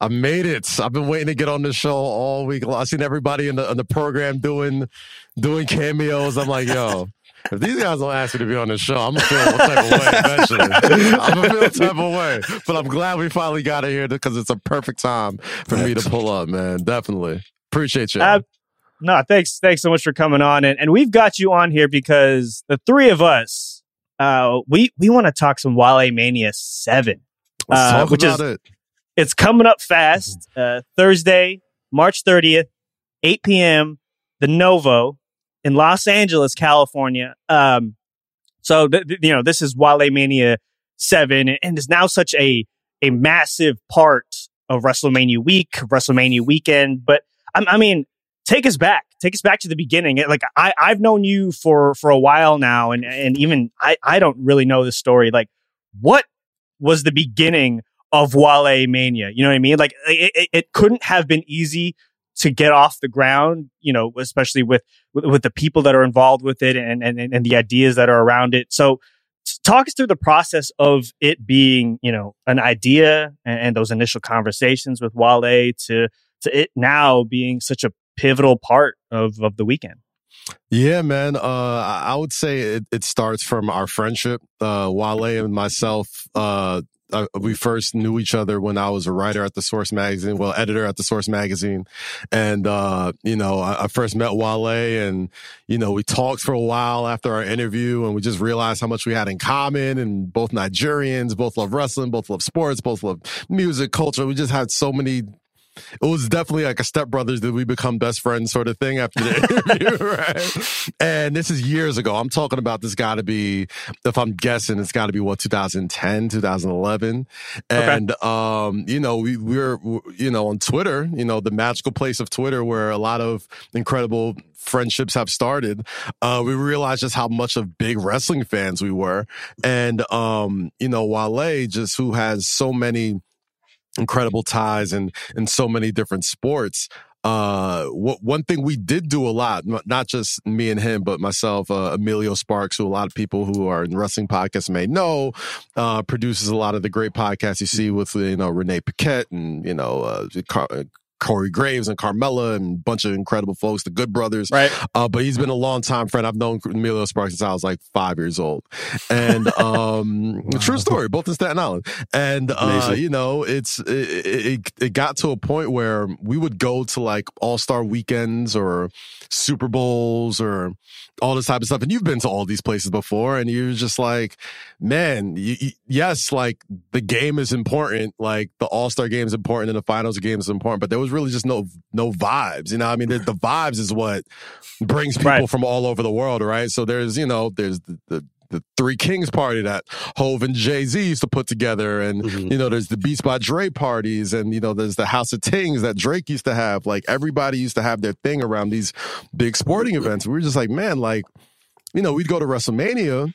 I made it. I've been waiting to get on this show all week. I've seen everybody in the in the program doing doing cameos. I'm like, yo, if these guys don't ask me to be on this show, I'm gonna feel a type of way eventually. I'm gonna feel a type of way. But I'm glad we finally got it here because it's a perfect time for me to pull up, man. Definitely. Appreciate you. Uh, no, thanks. Thanks so much for coming on. And, and we've got you on here because the three of us, uh, we, we want to talk some Wale Mania seven. Let's uh, talk which about is, it. It's coming up fast. Uh, Thursday, March thirtieth, eight p.m., the Novo in Los Angeles, California. Um, so, th- th- you know, this is Wale Mania seven, and, and is now such a, a massive part of WrestleMania week, WrestleMania weekend. But, I, I mean, take us back. Take us back to the beginning. Like, I, I've known you for, for a while now, and, and even I, I don't really know the story. Like, what was the beginning of Wale Mania? You know what I mean? Like, it, it, it couldn't have been easy to get off the ground, you know, especially with, with, with the people that are involved with it and, and, and the ideas that are around it. So talk us through the process of it being, you know, an idea and, and those initial conversations with Wale to, to it now being such a pivotal part of, of the weekend. Yeah, man. Uh, I would say it, it starts from our friendship. Uh, Wale and myself, uh, Uh, we first knew each other when I was a writer at the Source magazine, well, editor at the Source magazine. And, uh, you know, I, I first met Wale and, you know, we talked for a while after our interview and we just realized how much we had in common, and both Nigerians, both love wrestling, both love sports, both love music, culture. We just had so many. It was definitely like a stepbrothers, did we become best friends sort of thing after the interview, right? And this is years ago. I'm talking about this got to be, if I'm guessing, it's got to be what, two thousand ten, two thousand eleven. And, okay. um, you know, we, we're, you know, on Twitter, you know, the magical place of Twitter where a lot of incredible friendships have started. Uh, we realized just how much of big wrestling fans we were. And, um, you know, Wale, just who has so many incredible ties in, in so many different sports. Uh, what, one thing we did do a lot, not just me and him, but myself, uh, Emilio Sparks, who a lot of people who are in wrestling podcasts may know, uh, produces a lot of the great podcasts you see with, you know, Renee Paquette and, you know, uh, Car- Corey Graves and Carmella and a bunch of incredible folks, the Good Brothers. Right. Uh, but he's been a long time friend. I've known Emilio Sparks since I was like five years old. And, um, wow. True story, both in Staten Island. And, uh, you know, it's, it, it, it got to a point where we would go to like All-Star weekends or Super Bowls or all this type of stuff. And you've been to all these places before and you're just like, man, you, you, yes, like the game is important. Like the All-Star game is important and the finals game is important, but there was really just no no vibes, you know. I mean, the, the vibes is what brings people right. from all over the world, right? So there's, you know, there's the, the the Three Kings party that Hov and Jay-Z used to put together, and mm-hmm. you know, there's the Beats by Dre parties, and you know, there's the House of Tings that Drake used to have. Like everybody used to have their thing around these big sporting events. We were just like, man, like, you know, we'd go to WrestleMania.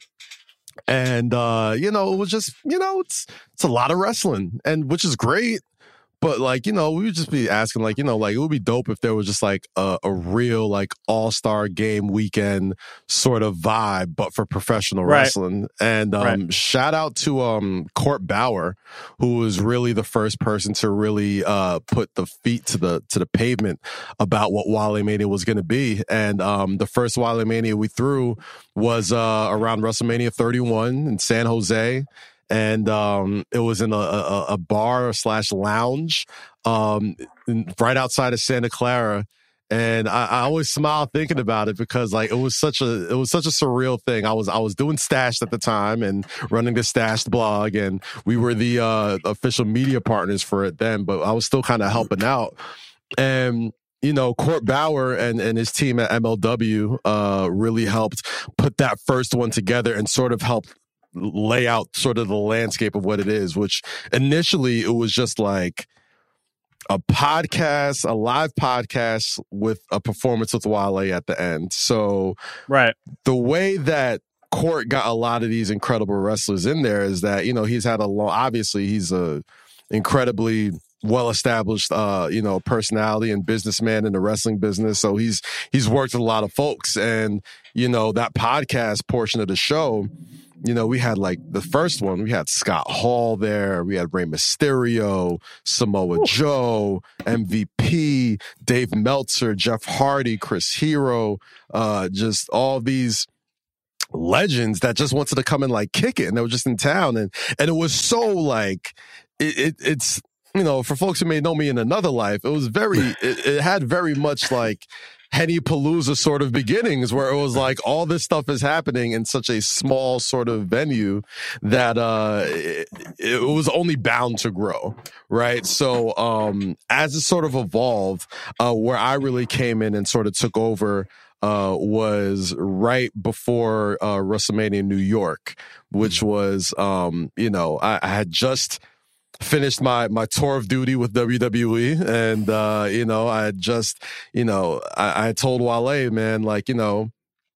And, uh, you know, it was just, you know, it's it's a lot of wrestling, and which is great. But, like, you know, we would just be asking, like, you know, like, it would be dope if there was just, like, a, a real, like, all-star game weekend sort of vibe, but for professional right. wrestling. And um, right. shout out to um, Court Bauer, who was really the first person to really uh, put the feet to the to the pavement about what Wale Mania was going to be. And um, the first Wale Mania we threw was uh, around WrestleMania thirty-one in San Jose. And um, it was in a, a, a bar slash lounge um, in, right outside of Santa Clara. And I, I always smile thinking about it because like it was such a it was such a surreal thing. I was I was doing Stashed at the time and running the Stashed blog, and we were the uh, official media partners for it then. But I was still kind of helping out. And you know, Court Bauer and, and his team at M L W uh, really helped put that first one together and sort of helped lay out sort of the landscape of what it is, which initially it was just like a podcast, a live podcast with a performance with Wale at the end. So right. the way that Court got a lot of these incredible wrestlers in there is that, you know, he's had a long, obviously he's a incredibly well-established, uh, you know, personality and businessman in the wrestling business. So he's he's worked with a lot of folks. And, you know, that podcast portion of the show, you know, we had like the first one, we had Scott Hall there. We had Rey Mysterio, Samoa Ooh. Joe, M V P, Dave Meltzer, Jeff Hardy, Chris Hero, uh, just all these legends that just wanted to come and like kick it. And they were just in town. And, and it was so like, it, it it's, you know, for folks who may know me in another life, it was very, it, it had very much like Henny Palooza sort of beginnings where it was like all this stuff is happening in such a small sort of venue that uh, it, it was only bound to grow, right? So um, as it sort of evolved, uh, where I really came in and sort of took over uh, was right before uh, WrestleMania New York, which was, um, you know, I, I had just finished my my tour of duty with W W E, and uh you know I just you know I, I told Wale, man, like, you know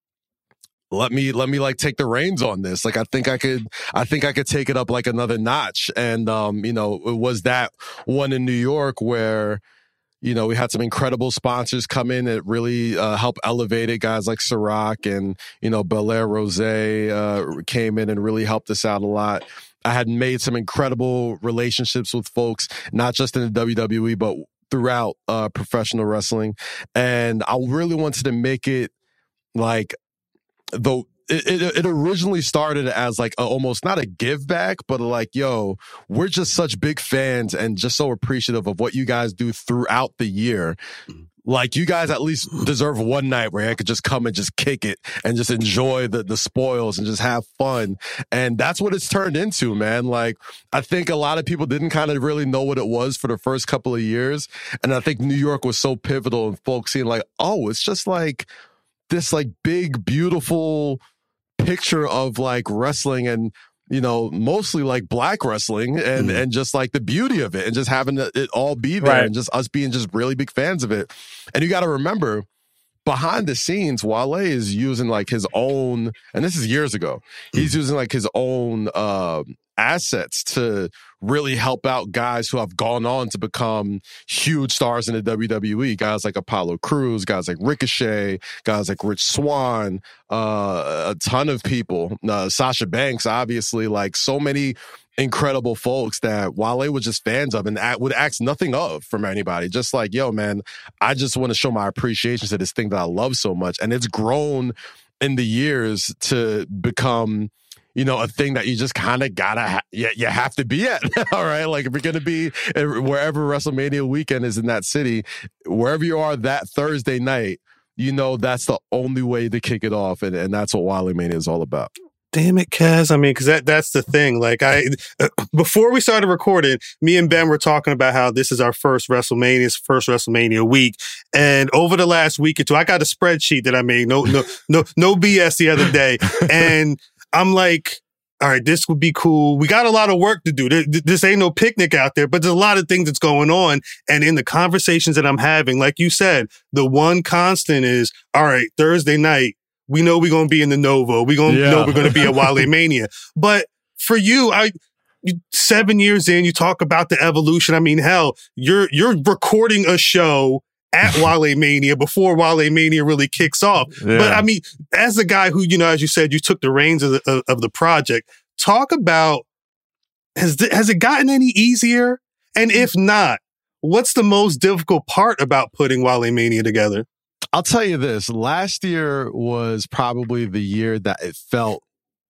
let me let me like take the reins on this. Like I think I could I think I could take it up like another notch. And um you know it was that one in New York where you know we had some incredible sponsors come in that really uh helped elevate it. Guys like Ciroc and you know Belair Rosé uh came in and really helped us out a lot. I had made some incredible relationships with folks, not just in the W W E, but throughout uh, professional wrestling. And I really wanted to make it like, though it, it, it originally started as like a, almost not a give back, but like, yo, we're just such big fans and just so appreciative of what you guys do throughout the year. Like, you guys at least deserve one night where I could just come and just kick it and just enjoy the, the spoils and just have fun. And that's what it's turned into, man. Like, I think a lot of people didn't kind of really know what it was for the first couple of years. And I think New York was so pivotal and folks seeing like, oh, it's just like this like big, beautiful picture of like wrestling and, you know, mostly like black wrestling and, mm. and just like the beauty of it and just having it all be there right. and just us being just really big fans of it. And you got to remember, behind the scenes, Wale is using like his own, and this is years ago, he's using like his own uh, assets to really help out guys who have gone on to become huge stars in the W W E. Guys like Apollo Crews, guys like Ricochet, guys like Rich Swann, uh, a ton of people. Uh, Sasha Banks, obviously, like so many incredible folks that Wale was just fans of and would ask nothing of from anybody. Just like, yo, man, I just want to show my appreciation to this thing that I love so much. And it's grown in the years to become, you know, a thing that you just kind of gotta, ha- you, you have to be at. All right. Like, if you're going to be wherever WrestleMania weekend is in that city, wherever you are that Thursday night, you know, that's the only way to kick it off. And, and that's what Wale Mania is all about. Damn it, Kaz. I mean, because that, that's the thing. Like, I, uh, before we started recording, me and Ben were talking about how this is our first WrestleMania, first WrestleMania week. And over the last week or two, I got a spreadsheet that I made, no, no, no, no B S the other day. And I'm like, all right, this would be cool. We got a lot of work to do. This ain't no picnic out there, but there's a lot of things that's going on. And in the conversations that I'm having, like you said, the one constant is, all right, Thursday night, we know we're going to be in the Novo. We gonna yeah. know we're going to be at Wale Mania. But for you, I you, seven years in, you talk about the evolution. I mean, hell, you're you're recording a show at Wale Mania before Wale Mania really kicks off. Yeah. But I mean, as a guy who, you know, as you said, you took the reins of the, of, of the project, talk about, has, th- has it gotten any easier? And if not, what's the most difficult part about putting Wale Mania together? I'll tell you this, last year was probably the year that it felt,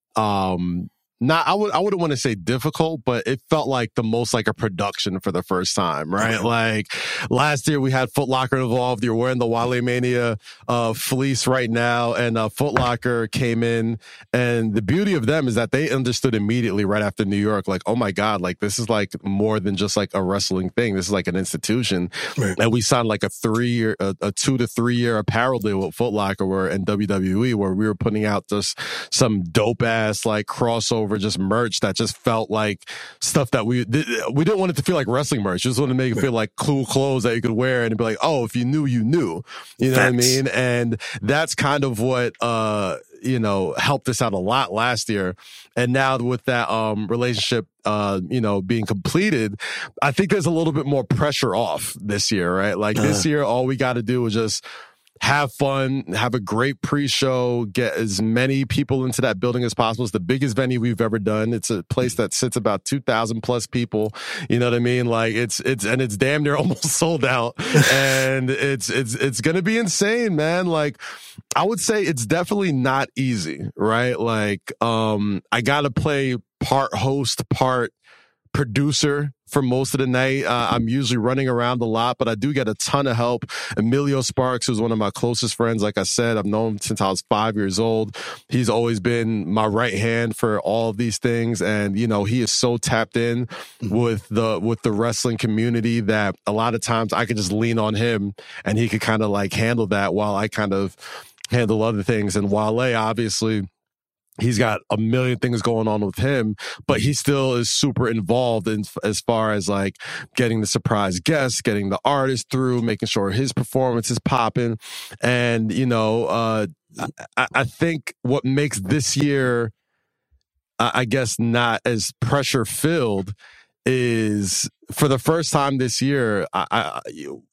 um, not, I would, I wouldn't want to say difficult, but it felt like the most like a production for the first time, right? Mm-hmm. Like last year we had Foot Locker involved. You're wearing the Wale Mania, uh, fleece right now. And, uh, Foot Locker came in, and the beauty of them is that they understood immediately right after New York, like, oh my God, like this is like more than just like a wrestling thing. This is like an institution. Right. And we signed like a three year, a, a two to three year apparel deal with Foot Locker where, and W W E, where we were putting out just some dope ass like crossover, just merch that just felt like stuff that we we didn't want it to feel like wrestling merch. Just wanted to make it feel like cool clothes that you could wear and be like, oh, if you knew, you knew. You know Facts. What I mean? And that's kind of what uh you know, helped us out a lot last year. And now with that um, relationship, uh, you know, being completed, I think there's a little bit more pressure off this year, right? Like uh. this year, all we got to do is just have fun, have a great pre-show, get as many people into that building as possible. It's the biggest venue we've ever done. It's a place that sits about two thousand plus people. You know what I mean? Like it's, it's, and it's damn near almost sold out. And it's, it's, it's going to be insane, man. Like I would say it's definitely not easy, right? Like, um, I got to play part host, part producer for most of the night. Uh, I'm usually running around a lot, but I do get a ton of help. Emilio Sparks, who's one of my closest friends, like I said, I've known him since I was five years old. He's always been my right hand for all of these things. And, you know, he is so tapped in with the, with the wrestling community that a lot of times I could just lean on him and he could kind of like handle that while I kind of handle other things. And Wale, obviously, he's got a million things going on with him, but he still is super involved in as far as like getting the surprise guests, getting the artist through, making sure his performance is popping. And, you know, uh, I, I think what makes this year, I guess, not as pressure filled is for the first time this year, I, I, you,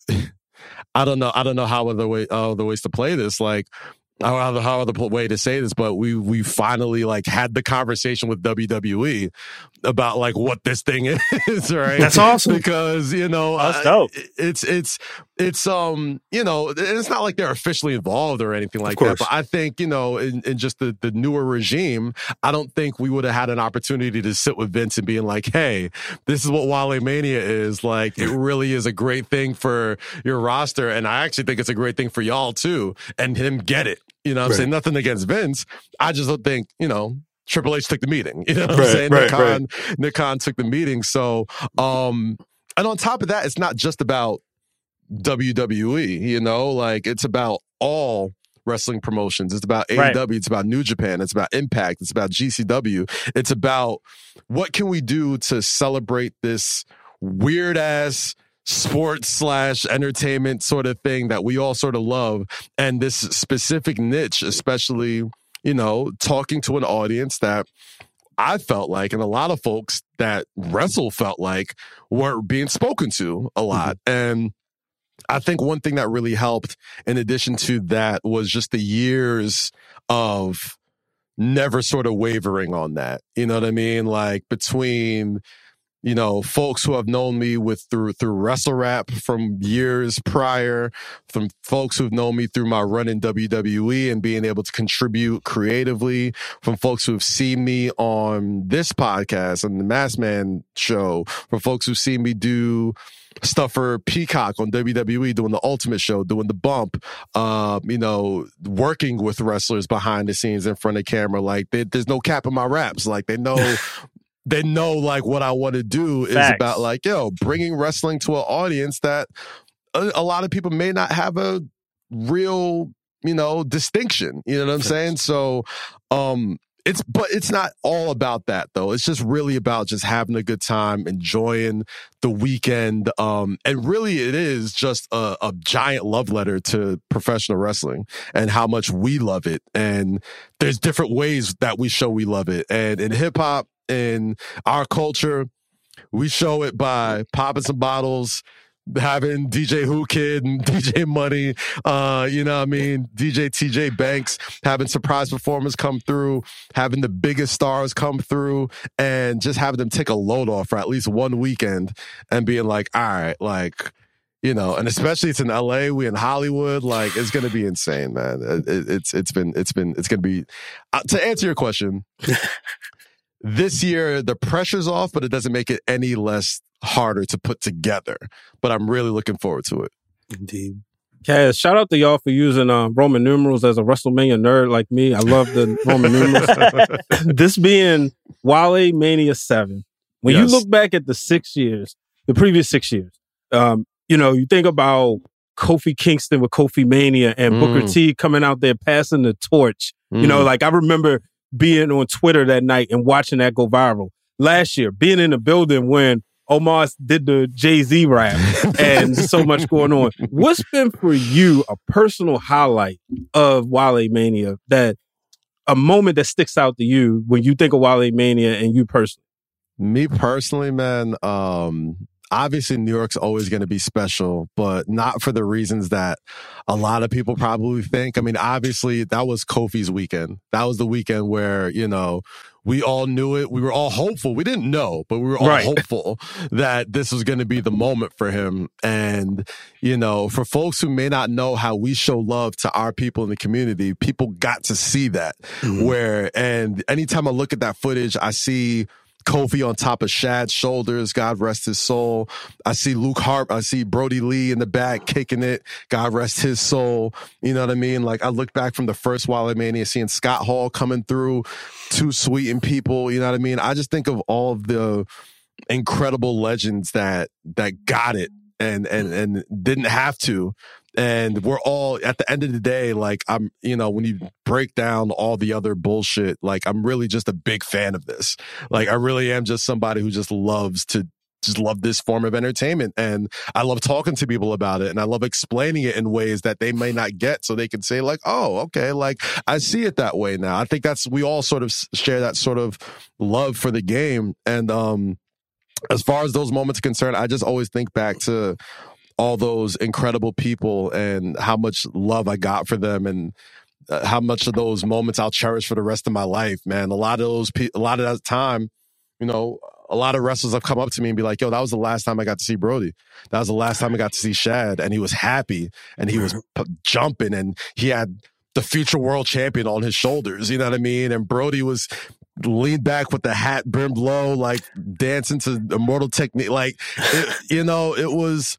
I don't know. I don't know how other way, other ways to play this. Like, I don't know how other way to say this, but we we finally like had the conversation with W W E about like what this thing is, right? That's awesome because you know that's dope. Uh, it's it's it's um you know it's not like they're officially involved or anything like that, but I think you know in, in just the the newer regime, I don't think we would have had an opportunity to sit with Vince and being like, hey, this is what Wale Mania is. Like it really is a great thing for your roster, and I actually think it's a great thing for y'all too, and him get it. You know what I'm right. saying? Nothing against Vince. I just don't think, you know, Triple H took the meeting. You know what right, I'm saying? Right, Nick, Khan, right. Nick Khan took the meeting. So, um, and on top of that, it's not just about W W E, you know, like it's about all wrestling promotions. It's about right. A E W. It's about New Japan. It's about Impact. It's about G C W. It's about what can we do to celebrate this weird ass sports slash entertainment sort of thing that we all sort of love. And this specific niche, especially, you know, talking to an audience that I felt like, and a lot of folks that wrestle felt like, weren't being spoken to a lot. Mm-hmm. And I think one thing that really helped in addition to that was just the years of never sort of wavering on that. You know what I mean? Like between, you know, folks who have known me with through through Wrestle Rap from years prior, from folks who've known me through my run in W W E and being able to contribute creatively, from folks who've seen me on this podcast and the Masked Man show, from folks who've seen me do stuff for Peacock on W W E, doing the Ultimate show, doing the Bump, uh, you know, working with wrestlers behind the scenes in front of camera. Like they, there's no cap in my raps. Like they know. They know like what I want to do is Facts. About like, yo, bringing wrestling to an audience that a, a lot of people may not have a real, you know, distinction. You know what I'm saying? So, um, it's, but it's not all about that though. It's just really about just having a good time, enjoying the weekend. Um, and really it is just a, a giant love letter to professional wrestling and how much we love it. And there's different ways that we show we love it. And in hip hop, in our culture, we show it by popping some bottles, having D J Who Kid and D J Money, uh, you know what I mean, D J T J Banks, having surprise performers come through, having the biggest stars come through, and just having them take a load off for at least one weekend and being like, all right, like, you know, and especially it's in L A, we in Hollywood, like it's going to be insane, man. It, it, it's, it's been, it's been, it's going to be, uh, to answer your question, this year, the pressure's off, but it doesn't make it any less harder to put together. But I'm really looking forward to it. Indeed. Kaz, shout out to y'all for using um, Roman numerals as a WrestleMania nerd like me. I love the Roman numerals. This being Wale Mania seven. When yes. you look back at the six years, the previous six years, um, you know, you think about Kofi Kingston with Kofi Mania and mm. Booker T coming out there passing the torch. Mm. You know, like I remember being on Twitter that night and watching that go viral. Last year, being in the building when Omar did the Jay-Z rap and so much going on. What's been for you a personal highlight of Wale Mania that a moment that sticks out to you when you think of Wale Mania and you personally? Me personally, man, um, obviously New York's always going to be special, but not for the reasons that a lot of people probably think. I mean, obviously that was Kofi's weekend. That was the weekend where, you know, we all knew it. We were all hopeful. We didn't know, but we were all right. hopeful that this was going to be the moment for him. And, you know, for folks who may not know how we show love to our people in the community, people got to see that. Mm-hmm. Where, and anytime I look at that footage, I see Kofi on top of Shad's shoulders, God rest his soul. I see Luke Harp, I see Brody Lee in the back kicking it, God rest his soul. You know what I mean? Like, I look back from the first Wale Mania, seeing Scott Hall coming through, Too Sweet and people, you know what I mean? I just think of all of the incredible legends that that got it and and and didn't have to. And we're all, at the end of the day, like, I'm, you know, when you break down all the other bullshit, like, I'm really just a big fan of this. Like, I really am just somebody who just loves to just love this form of entertainment. And I love talking to people about it. And I love explaining it in ways that they may not get, so they can say, like, oh, okay, like, I see it that way now. I think that's, we all sort of share that sort of love for the game. And um, as far as those moments are concerned, I just always think back to all those incredible people and how much love I got for them, and uh, how much of those moments I'll cherish for the rest of my life, man. A lot of those, pe- a lot of that time, you know, a lot of wrestlers have come up to me and be like, yo, that was the last time I got to see Brody. That was the last time I got to see Shad. And he was happy and he was p- jumping and he had the future world champion on his shoulders. You know what I mean? And Brody was leaned back with the hat brimmed low, like dancing to Immortal Technique. Like, it, you know, it was...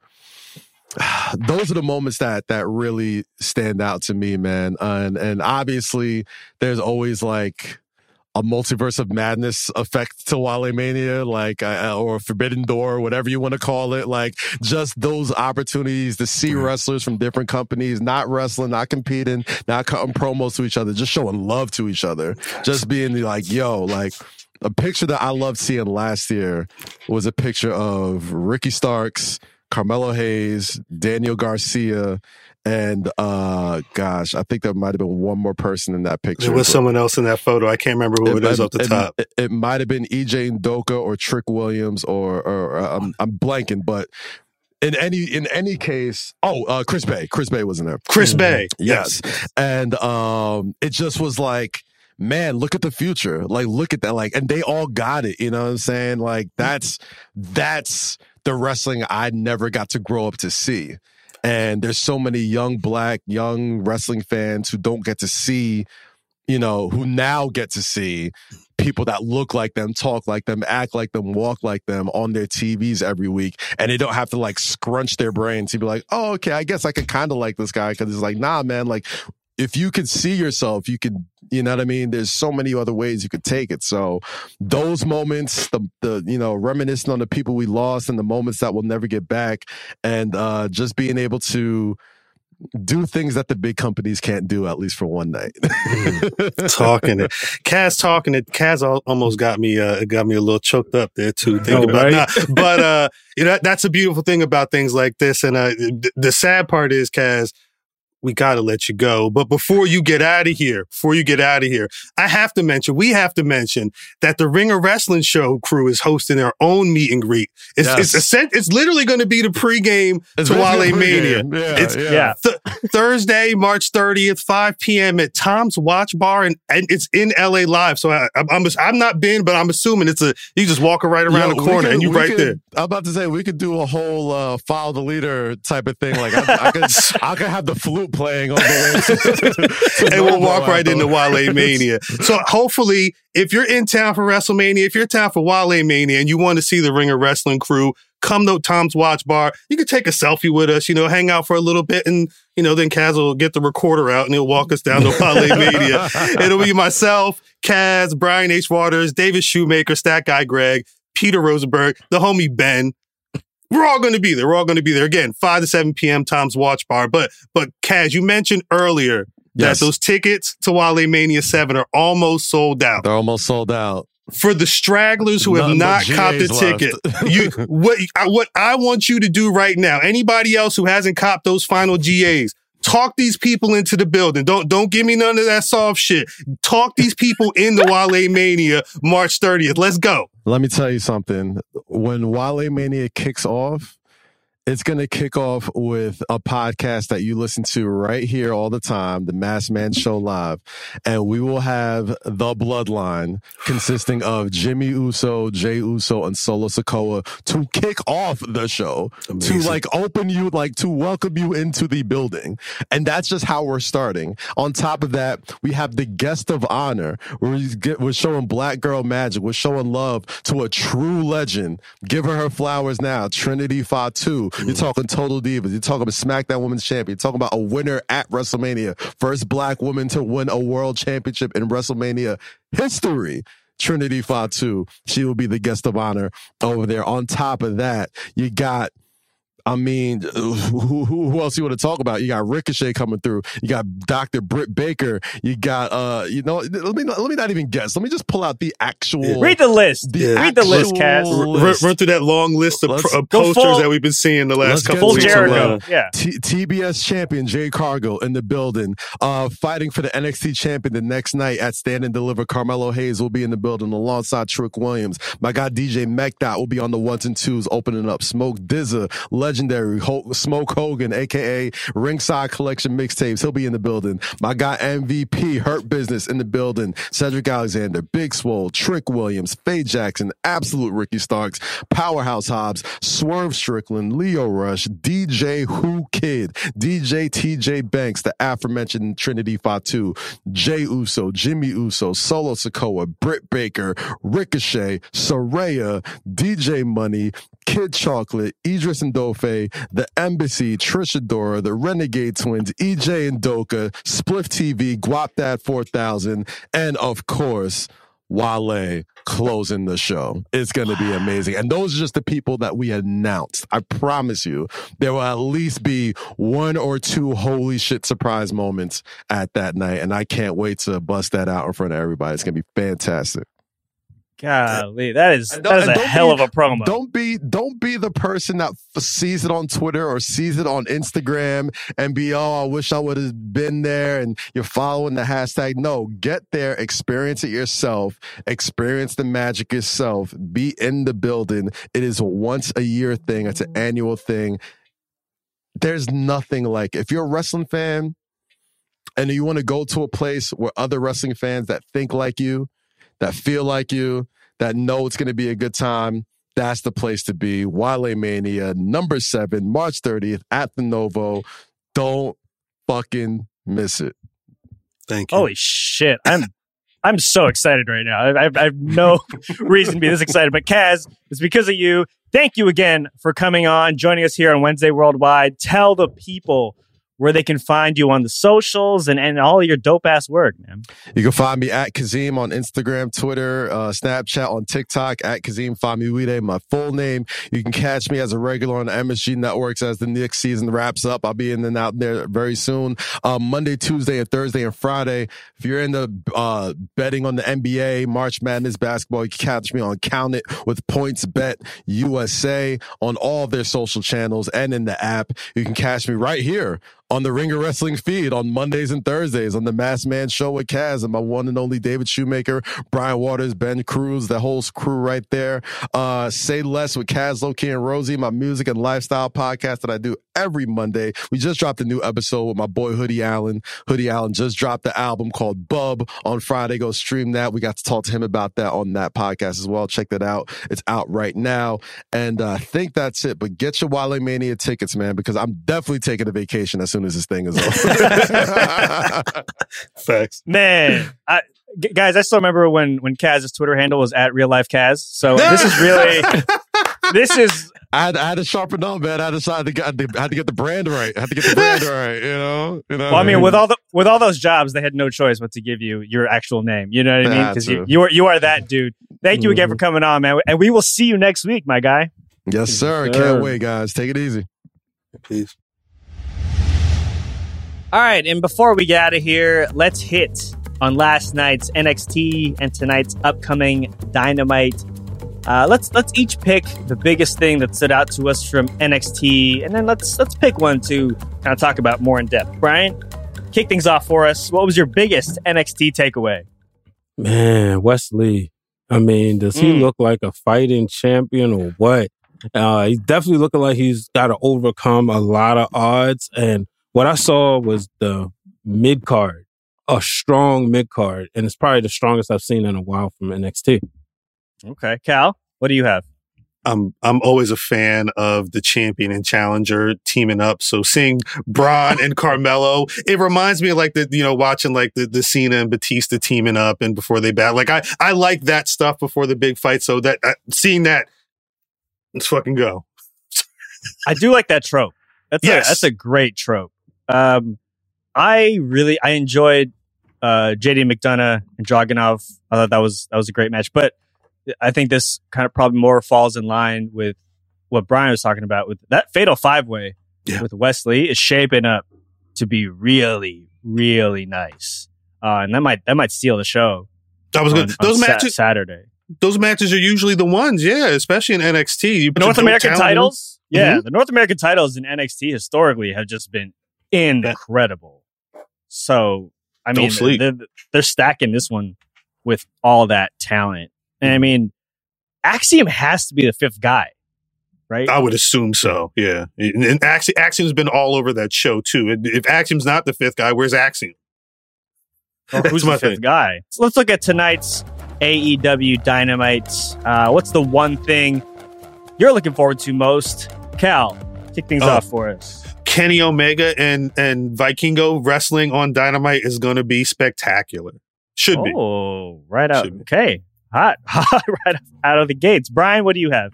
those are the moments that that really stand out to me, man. Uh, and and obviously, there's always like a multiverse of madness effect to Wale Mania, like uh, or Forbidden Door, whatever you want to call it. Like, just those opportunities to see wrestlers from different companies, not wrestling, not competing, not cutting promos to each other, just showing love to each other, just being like, yo, like. A picture that I loved seeing last year was a picture of Ricky Starks, Carmelo Hayes, Daniel Garcia, and uh, gosh, I think there might have been one more person in that picture. There was someone else in that photo. I can't remember who it, it is off the it, top. It, it might have been E J Ndoka or Trick Williams, or, or uh, I'm, I'm blanking, but in any in any case, oh, uh, Chris Bay. Chris Bay was in there. Chris Bay, yes, yes. And um, it just was like, man, look at the future. Like, look at that. Like, and they all got it. You know what I'm saying? Like, that's that's the wrestling I never got to grow up to see. And there's so many young black, young wrestling fans who don't get to see, you know, who now get to see people that look like them, talk like them, act like them, walk like them on their T Vs every week. And they don't have to like scrunch their brains to be like, oh, okay, I guess I could kind of like this guy. Cause it's like, nah, man, like, if you could see yourself, you could, you know what I mean? There's so many other ways you could take it. So those moments, the, the you know, reminiscing on the people we lost and the moments that we'll never get back, and uh, just being able to do things that the big companies can't do, at least for one night. Talking it. Kaz talking it. Kaz almost got me uh, got me a little choked up there too. Thinking know, about right? nah, but uh, you know, that's a beautiful thing about things like this. And uh, th- the sad part is, Kaz, we got to let you go. But before you get out of here, before you get out of here, I have to mention, we have to mention that the Ringer Wrestling Show crew is hosting their own meet and greet. It's yes. it's, a, it's literally going to be the pregame it's to Wale Mania. Yeah, it's yeah. Th- Thursday, March thirtieth, five p.m. at Tom's Watch Bar, and, and it's in L A Live. So I, I'm I'm I'm not been, but I'm assuming it's a you just walk right around Yo, the corner could, and you right could, there. I'm about to say we could do a whole uh, follow the leader type of thing. Like I, I could I could have the flute playing on the way, and we'll walk right into Wale Mania. So hopefully, if you're in town for WrestleMania, if you're in town for Wale Mania, and you want to see the Ringer Wrestling crew, come to Tom's Watch Bar. You can take a selfie with us, you know, hang out for a little bit, and you know, then Kaz will get the recorder out and he'll walk us down to Wale Mania. It'll be myself, Kaz, Brian H. Waters, David Shoemaker, Stat Guy Greg, Peter Rosenberg, the homie Ben. We're all going to be there. We're all going to be there. Again, five to seven p.m. Tom's Watch Bar. But, but Kaz, you mentioned earlier yes. that those tickets to Wale Mania seven are almost sold out. They're almost sold out. For the stragglers who have not copped the ticket, you, what, what I want you to do right now, anybody else who hasn't copped those final G As, Talk these people into the building. Don't don't give me none of that soft shit. Talk these people into Wale Mania March thirtieth. Let's go. Let me tell you something. When Wale Mania kicks off, it's going to kick off with a podcast that you listen to right here all the time, the Masked Man Show Live. And we will have the Bloodline consisting of Jimmy Uso, Jey Uso, and Solo Sikoa to kick off the show. Amazing. To like open you, like to welcome you into the building. And that's just how we're starting. On top of that, we have the guest of honor. Where we get, we're showing Black Girl Magic. We're showing love to a true legend. Give her her flowers now. Trinity Fatu. You're talking Total Divas. You're talking about SmackDown Women's Champion. You're talking about a winner at WrestleMania. First black woman to win a world championship in WrestleMania history. Trinity Fatu. She will be the guest of honor over there. On top of that, you got, I mean, who, who else you want to talk about? You got Ricochet coming through. You got Doctor Britt Baker. You got, uh, you know, let me let me not even guess. Let me just pull out the actual. Read the list. The Read the list, Cass. Run, run through that long list of, of posters full, that we've been seeing the last couple full weeks. Jericho. Yeah. T- TBS champion Jay Cargill in the building, uh, fighting for the N X T champion the next night at Stand and Deliver. Carmelo Hayes will be in the building alongside Trick Williams. My guy D J Mekdot will be on the ones and twos, opening up. Smoke Dizza, legendary. Ho- Smoke Hogan, a k a. Ringside Collection Mixtapes. He'll be in the building. My guy M V P, Hurt Business in the building. Cedric Alexander, Big Swole, Trick Williams, Faye Jackson, Absolute Ricky Starks, Powerhouse Hobbs, Swerve Strickland, Leo Rush, D J Who Kid, D J T J Banks, the aforementioned Trinity Fatu, Jey Uso, Jimmy Uso, Solo Sikoa, Britt Baker, Ricochet, Saraya, D J Money, Kid Chocolate, Idris and Dofe, The Embassy, Trisha Dora, The Renegade Twins, E J and Doka, Spliff T V, Guapdad four thousand, and of course, Wale closing the show. It's going to be amazing. And those are just the people that we announced. I promise you, there will at least be one or two holy shit surprise moments at that night. And I can't wait to bust that out in front of everybody. It's going to be fantastic. Golly, that is that is a hell be, of a promo. Don't be don't be the person that f- sees it on Twitter or sees it on Instagram and be, oh, I wish I would have been there, and you're following the hashtag. No, get there, experience it yourself, experience the magic yourself, be in the building. It is a once a year thing. It's an annual thing. There's nothing like, if you're a wrestling fan and you want to go to a place where other wrestling fans that think like you, that feel like you, that know it's going to be a good time, that's the place to be. Wale Mania, number seven, March thirtieth at the Novo. Don't fucking miss it. Thank you. Holy shit. I'm I'm so excited right now. I, I, I have no reason to be this excited. But Kaz, it's because of you. Thank you again for coming on, joining us here on Wednesday Worldwide. Tell the people where they can find you on the socials and, and all of your dope-ass work, man. You can find me at Kazim on Instagram, Twitter, uh, Snapchat, on TikTok, at Kazim Famiwide, my full name. You can catch me as a regular on the M S G Networks as the Knicks season wraps up. I'll be in and out there very soon. Um, Monday, Tuesday, and Thursday, and Friday. If you're in the uh, betting on the N B A, March Madness basketball, you can catch me on Count It with Points Bet U S A on all of their social channels and in the app. You can catch me right here on the Ringer Wrestling feed on Mondays and Thursdays on the Masked Man Show with Kaz and my one and only David Shoemaker, Brian Waters, Ben Cruz, the whole crew right there. Uh, Say Less with Kaz, Loki, and Rosie, my music and lifestyle podcast that I do every Monday. We just dropped a new episode with my boy Hoodie Allen. Hoodie Allen just dropped the album called Bub on Friday. Go stream that. We got to talk to him about that on that podcast as well. Check that out. It's out right now. And uh, I think that's it. But get your Wale Mania tickets, man, because I'm definitely taking a vacation as soon as this thing is over. Facts. Man, I, g- guys, I still remember when, when Kaz's Twitter handle was at Real Life Kaz. So this is really, this is... I had, I had to sharpen up, man. I had to, I had to, get, I had to get the brand right. I had to get the brand right, you know? You know well, I mean, with all the with all those jobs, they had no choice but to give you your actual name. You know what I mean? Because you, you, are, you are that dude. Thank you again mm-hmm. for coming on, man. And we will see you next week, my guy. Yes, sir. Yes, sir. Can't wait, guys. Take it easy. Peace. All right, and before we get out of here, let's hit on last night's N X T and tonight's upcoming Dynamite. Uh, let's let's each pick the biggest thing that stood out to us from N X T, and then let's let's pick one to kind of talk about more in depth. Brian, kick things off for us. What was your biggest N X T takeaway? Man, Wesley. I mean, does he mm. look like a fighting champion or what? Uh, he's definitely looking like he's got to overcome a lot of odds. And what I saw was the mid card, a strong mid card, and it's probably the strongest I've seen in a while from N X T. Okay, Cal, what do you have? I'm I'm always a fan of the champion and challenger teaming up. So seeing Braun and Carmelo, it reminds me of like the you know watching like the the Cena and Batista teaming up and before they battle. Like I I like that stuff before the big fight. So that uh, seeing that, let's fucking go. I do like that trope. That's yes. a, that's a great trope. Um, I really I enjoyed uh, J D McDonough and Dragunov. I thought that was that was a great match, but I think this kind of probably more falls in line with what Brian was talking about with that fatal five way yeah. with Wesley is shaping up to be really, really nice. Uh, and that might, that might steal the show. That was on, good. Those on matches, sa- Saturday. Those matches are usually the ones. Yeah. Especially in N X T. You North American titles. Yeah. Mm-hmm. The North American titles in N X T historically have just been incredible. Yeah. So, I mean, they're, they're stacking this one with all that talent. And I mean, Axiom has to be the fifth guy, right? I would assume so, yeah. And Axi- Axiom's been all over that show, too. If Axiom's not the fifth guy, where's Axiom? Well, who's the fifth thing. guy? So let's look at tonight's A E W Dynamite. Uh, what's the one thing you're looking forward to most? Cal, kick things uh, off for us. Kenny Omega and, and Vikingo wrestling on Dynamite is going to be spectacular. Should oh, be. Oh, right out. Okay. Hot, hot right out of the gates. Brian, what do you have?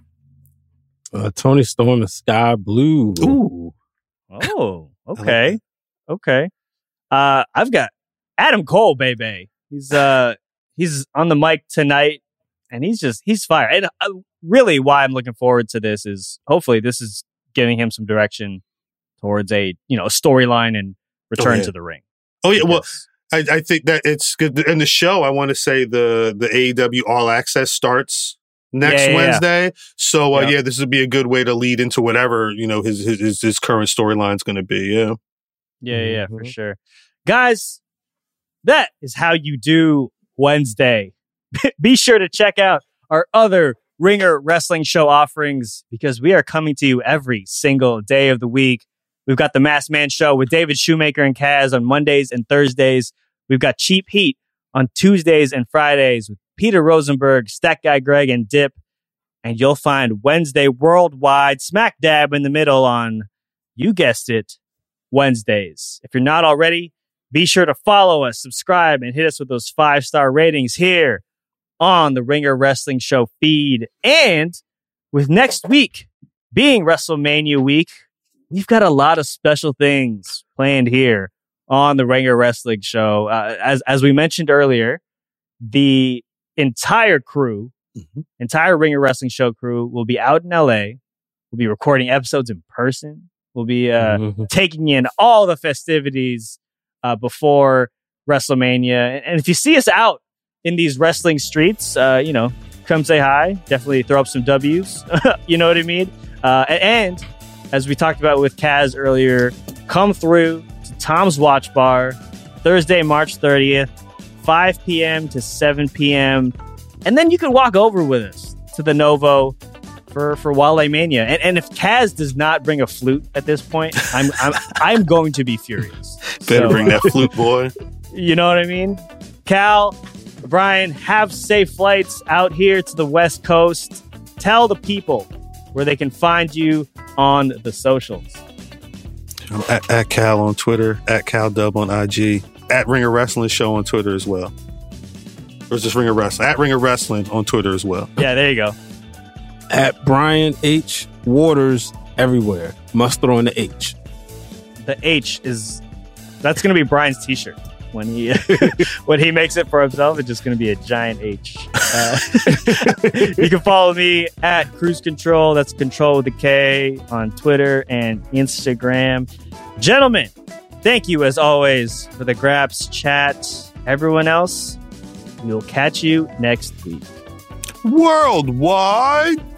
Uh, Tony Storm and Sky Blue. Ooh. Oh, okay. Okay. Uh, I've got Adam Cole, baby. He's uh he's on the mic tonight, and he's just he's fire. And uh, really, why I'm looking forward to this is hopefully this is giving him some direction towards a you know a storyline and return oh, yeah. to the ring. Oh yeah, well. I, I think that it's good. In the show, I want to say the, the A E W All Access starts next yeah, yeah, Wednesday. Yeah. So, uh, yeah. yeah, this would be a good way to lead into whatever, you know, his his, his, his current storyline is going to be. Yeah. Yeah, yeah, mm-hmm. for sure. Guys, that is how you do Wednesday. Be sure to check out our other Ringer Wrestling Show offerings because we are coming to you every single day of the week. We've got the Masked Man Show with David Shoemaker and Kaz on Mondays and Thursdays. We've got Cheap Heat on Tuesdays and Fridays with Peter Rosenberg, Stat Guy Greg, and Dip. And you'll find Wednesday Worldwide smack dab in the middle on, you guessed it, Wednesdays. If you're not already, be sure to follow us, subscribe, and hit us with those five-star ratings here on the Ringer Wrestling Show feed. And with next week being WrestleMania week, we've got a lot of special things planned here on the Ringer Wrestling Show. Uh, as as we mentioned earlier, the entire crew, mm-hmm. entire Ringer Wrestling Show crew will be out in L A. We'll be recording episodes in person. We'll be uh, mm-hmm. taking in all the festivities uh, before WrestleMania. And if you see us out in these wrestling streets, uh, you know, come say hi. Definitely throw up some W's. You know what I mean? Uh, and as we talked about with Kaz earlier, come through to Tom's Watch Bar Thursday, March thirtieth, five p.m. to seven p.m. And then you can walk over with us to the Novo for, for Wale Mania. And, and if Kaz does not bring a flute at this point, I'm I'm, I'm going to be furious. Better so, bring that flute, boy. You know what I mean? Cal, Brian, have safe flights out here to the West Coast. Tell the people where they can find you on the socials. I'm at, at Cal on Twitter, at Cal Dub on I G, at Ringer Wrestling Show on Twitter as well. Or is this Ringer Wrestling? At Ringer Wrestling on Twitter as well. Yeah, there you go. At Brian H. Waters everywhere. Must throw in the H. The H is, that's going to be Brian's t-shirt. When he when he makes it for himself, it's just going to be a giant H. Uh, you can follow me at Cruise Control. That's Control with a K on Twitter and Instagram. Gentlemen, thank you as always for the Graps chat. Everyone else, we'll catch you next week. worldwide.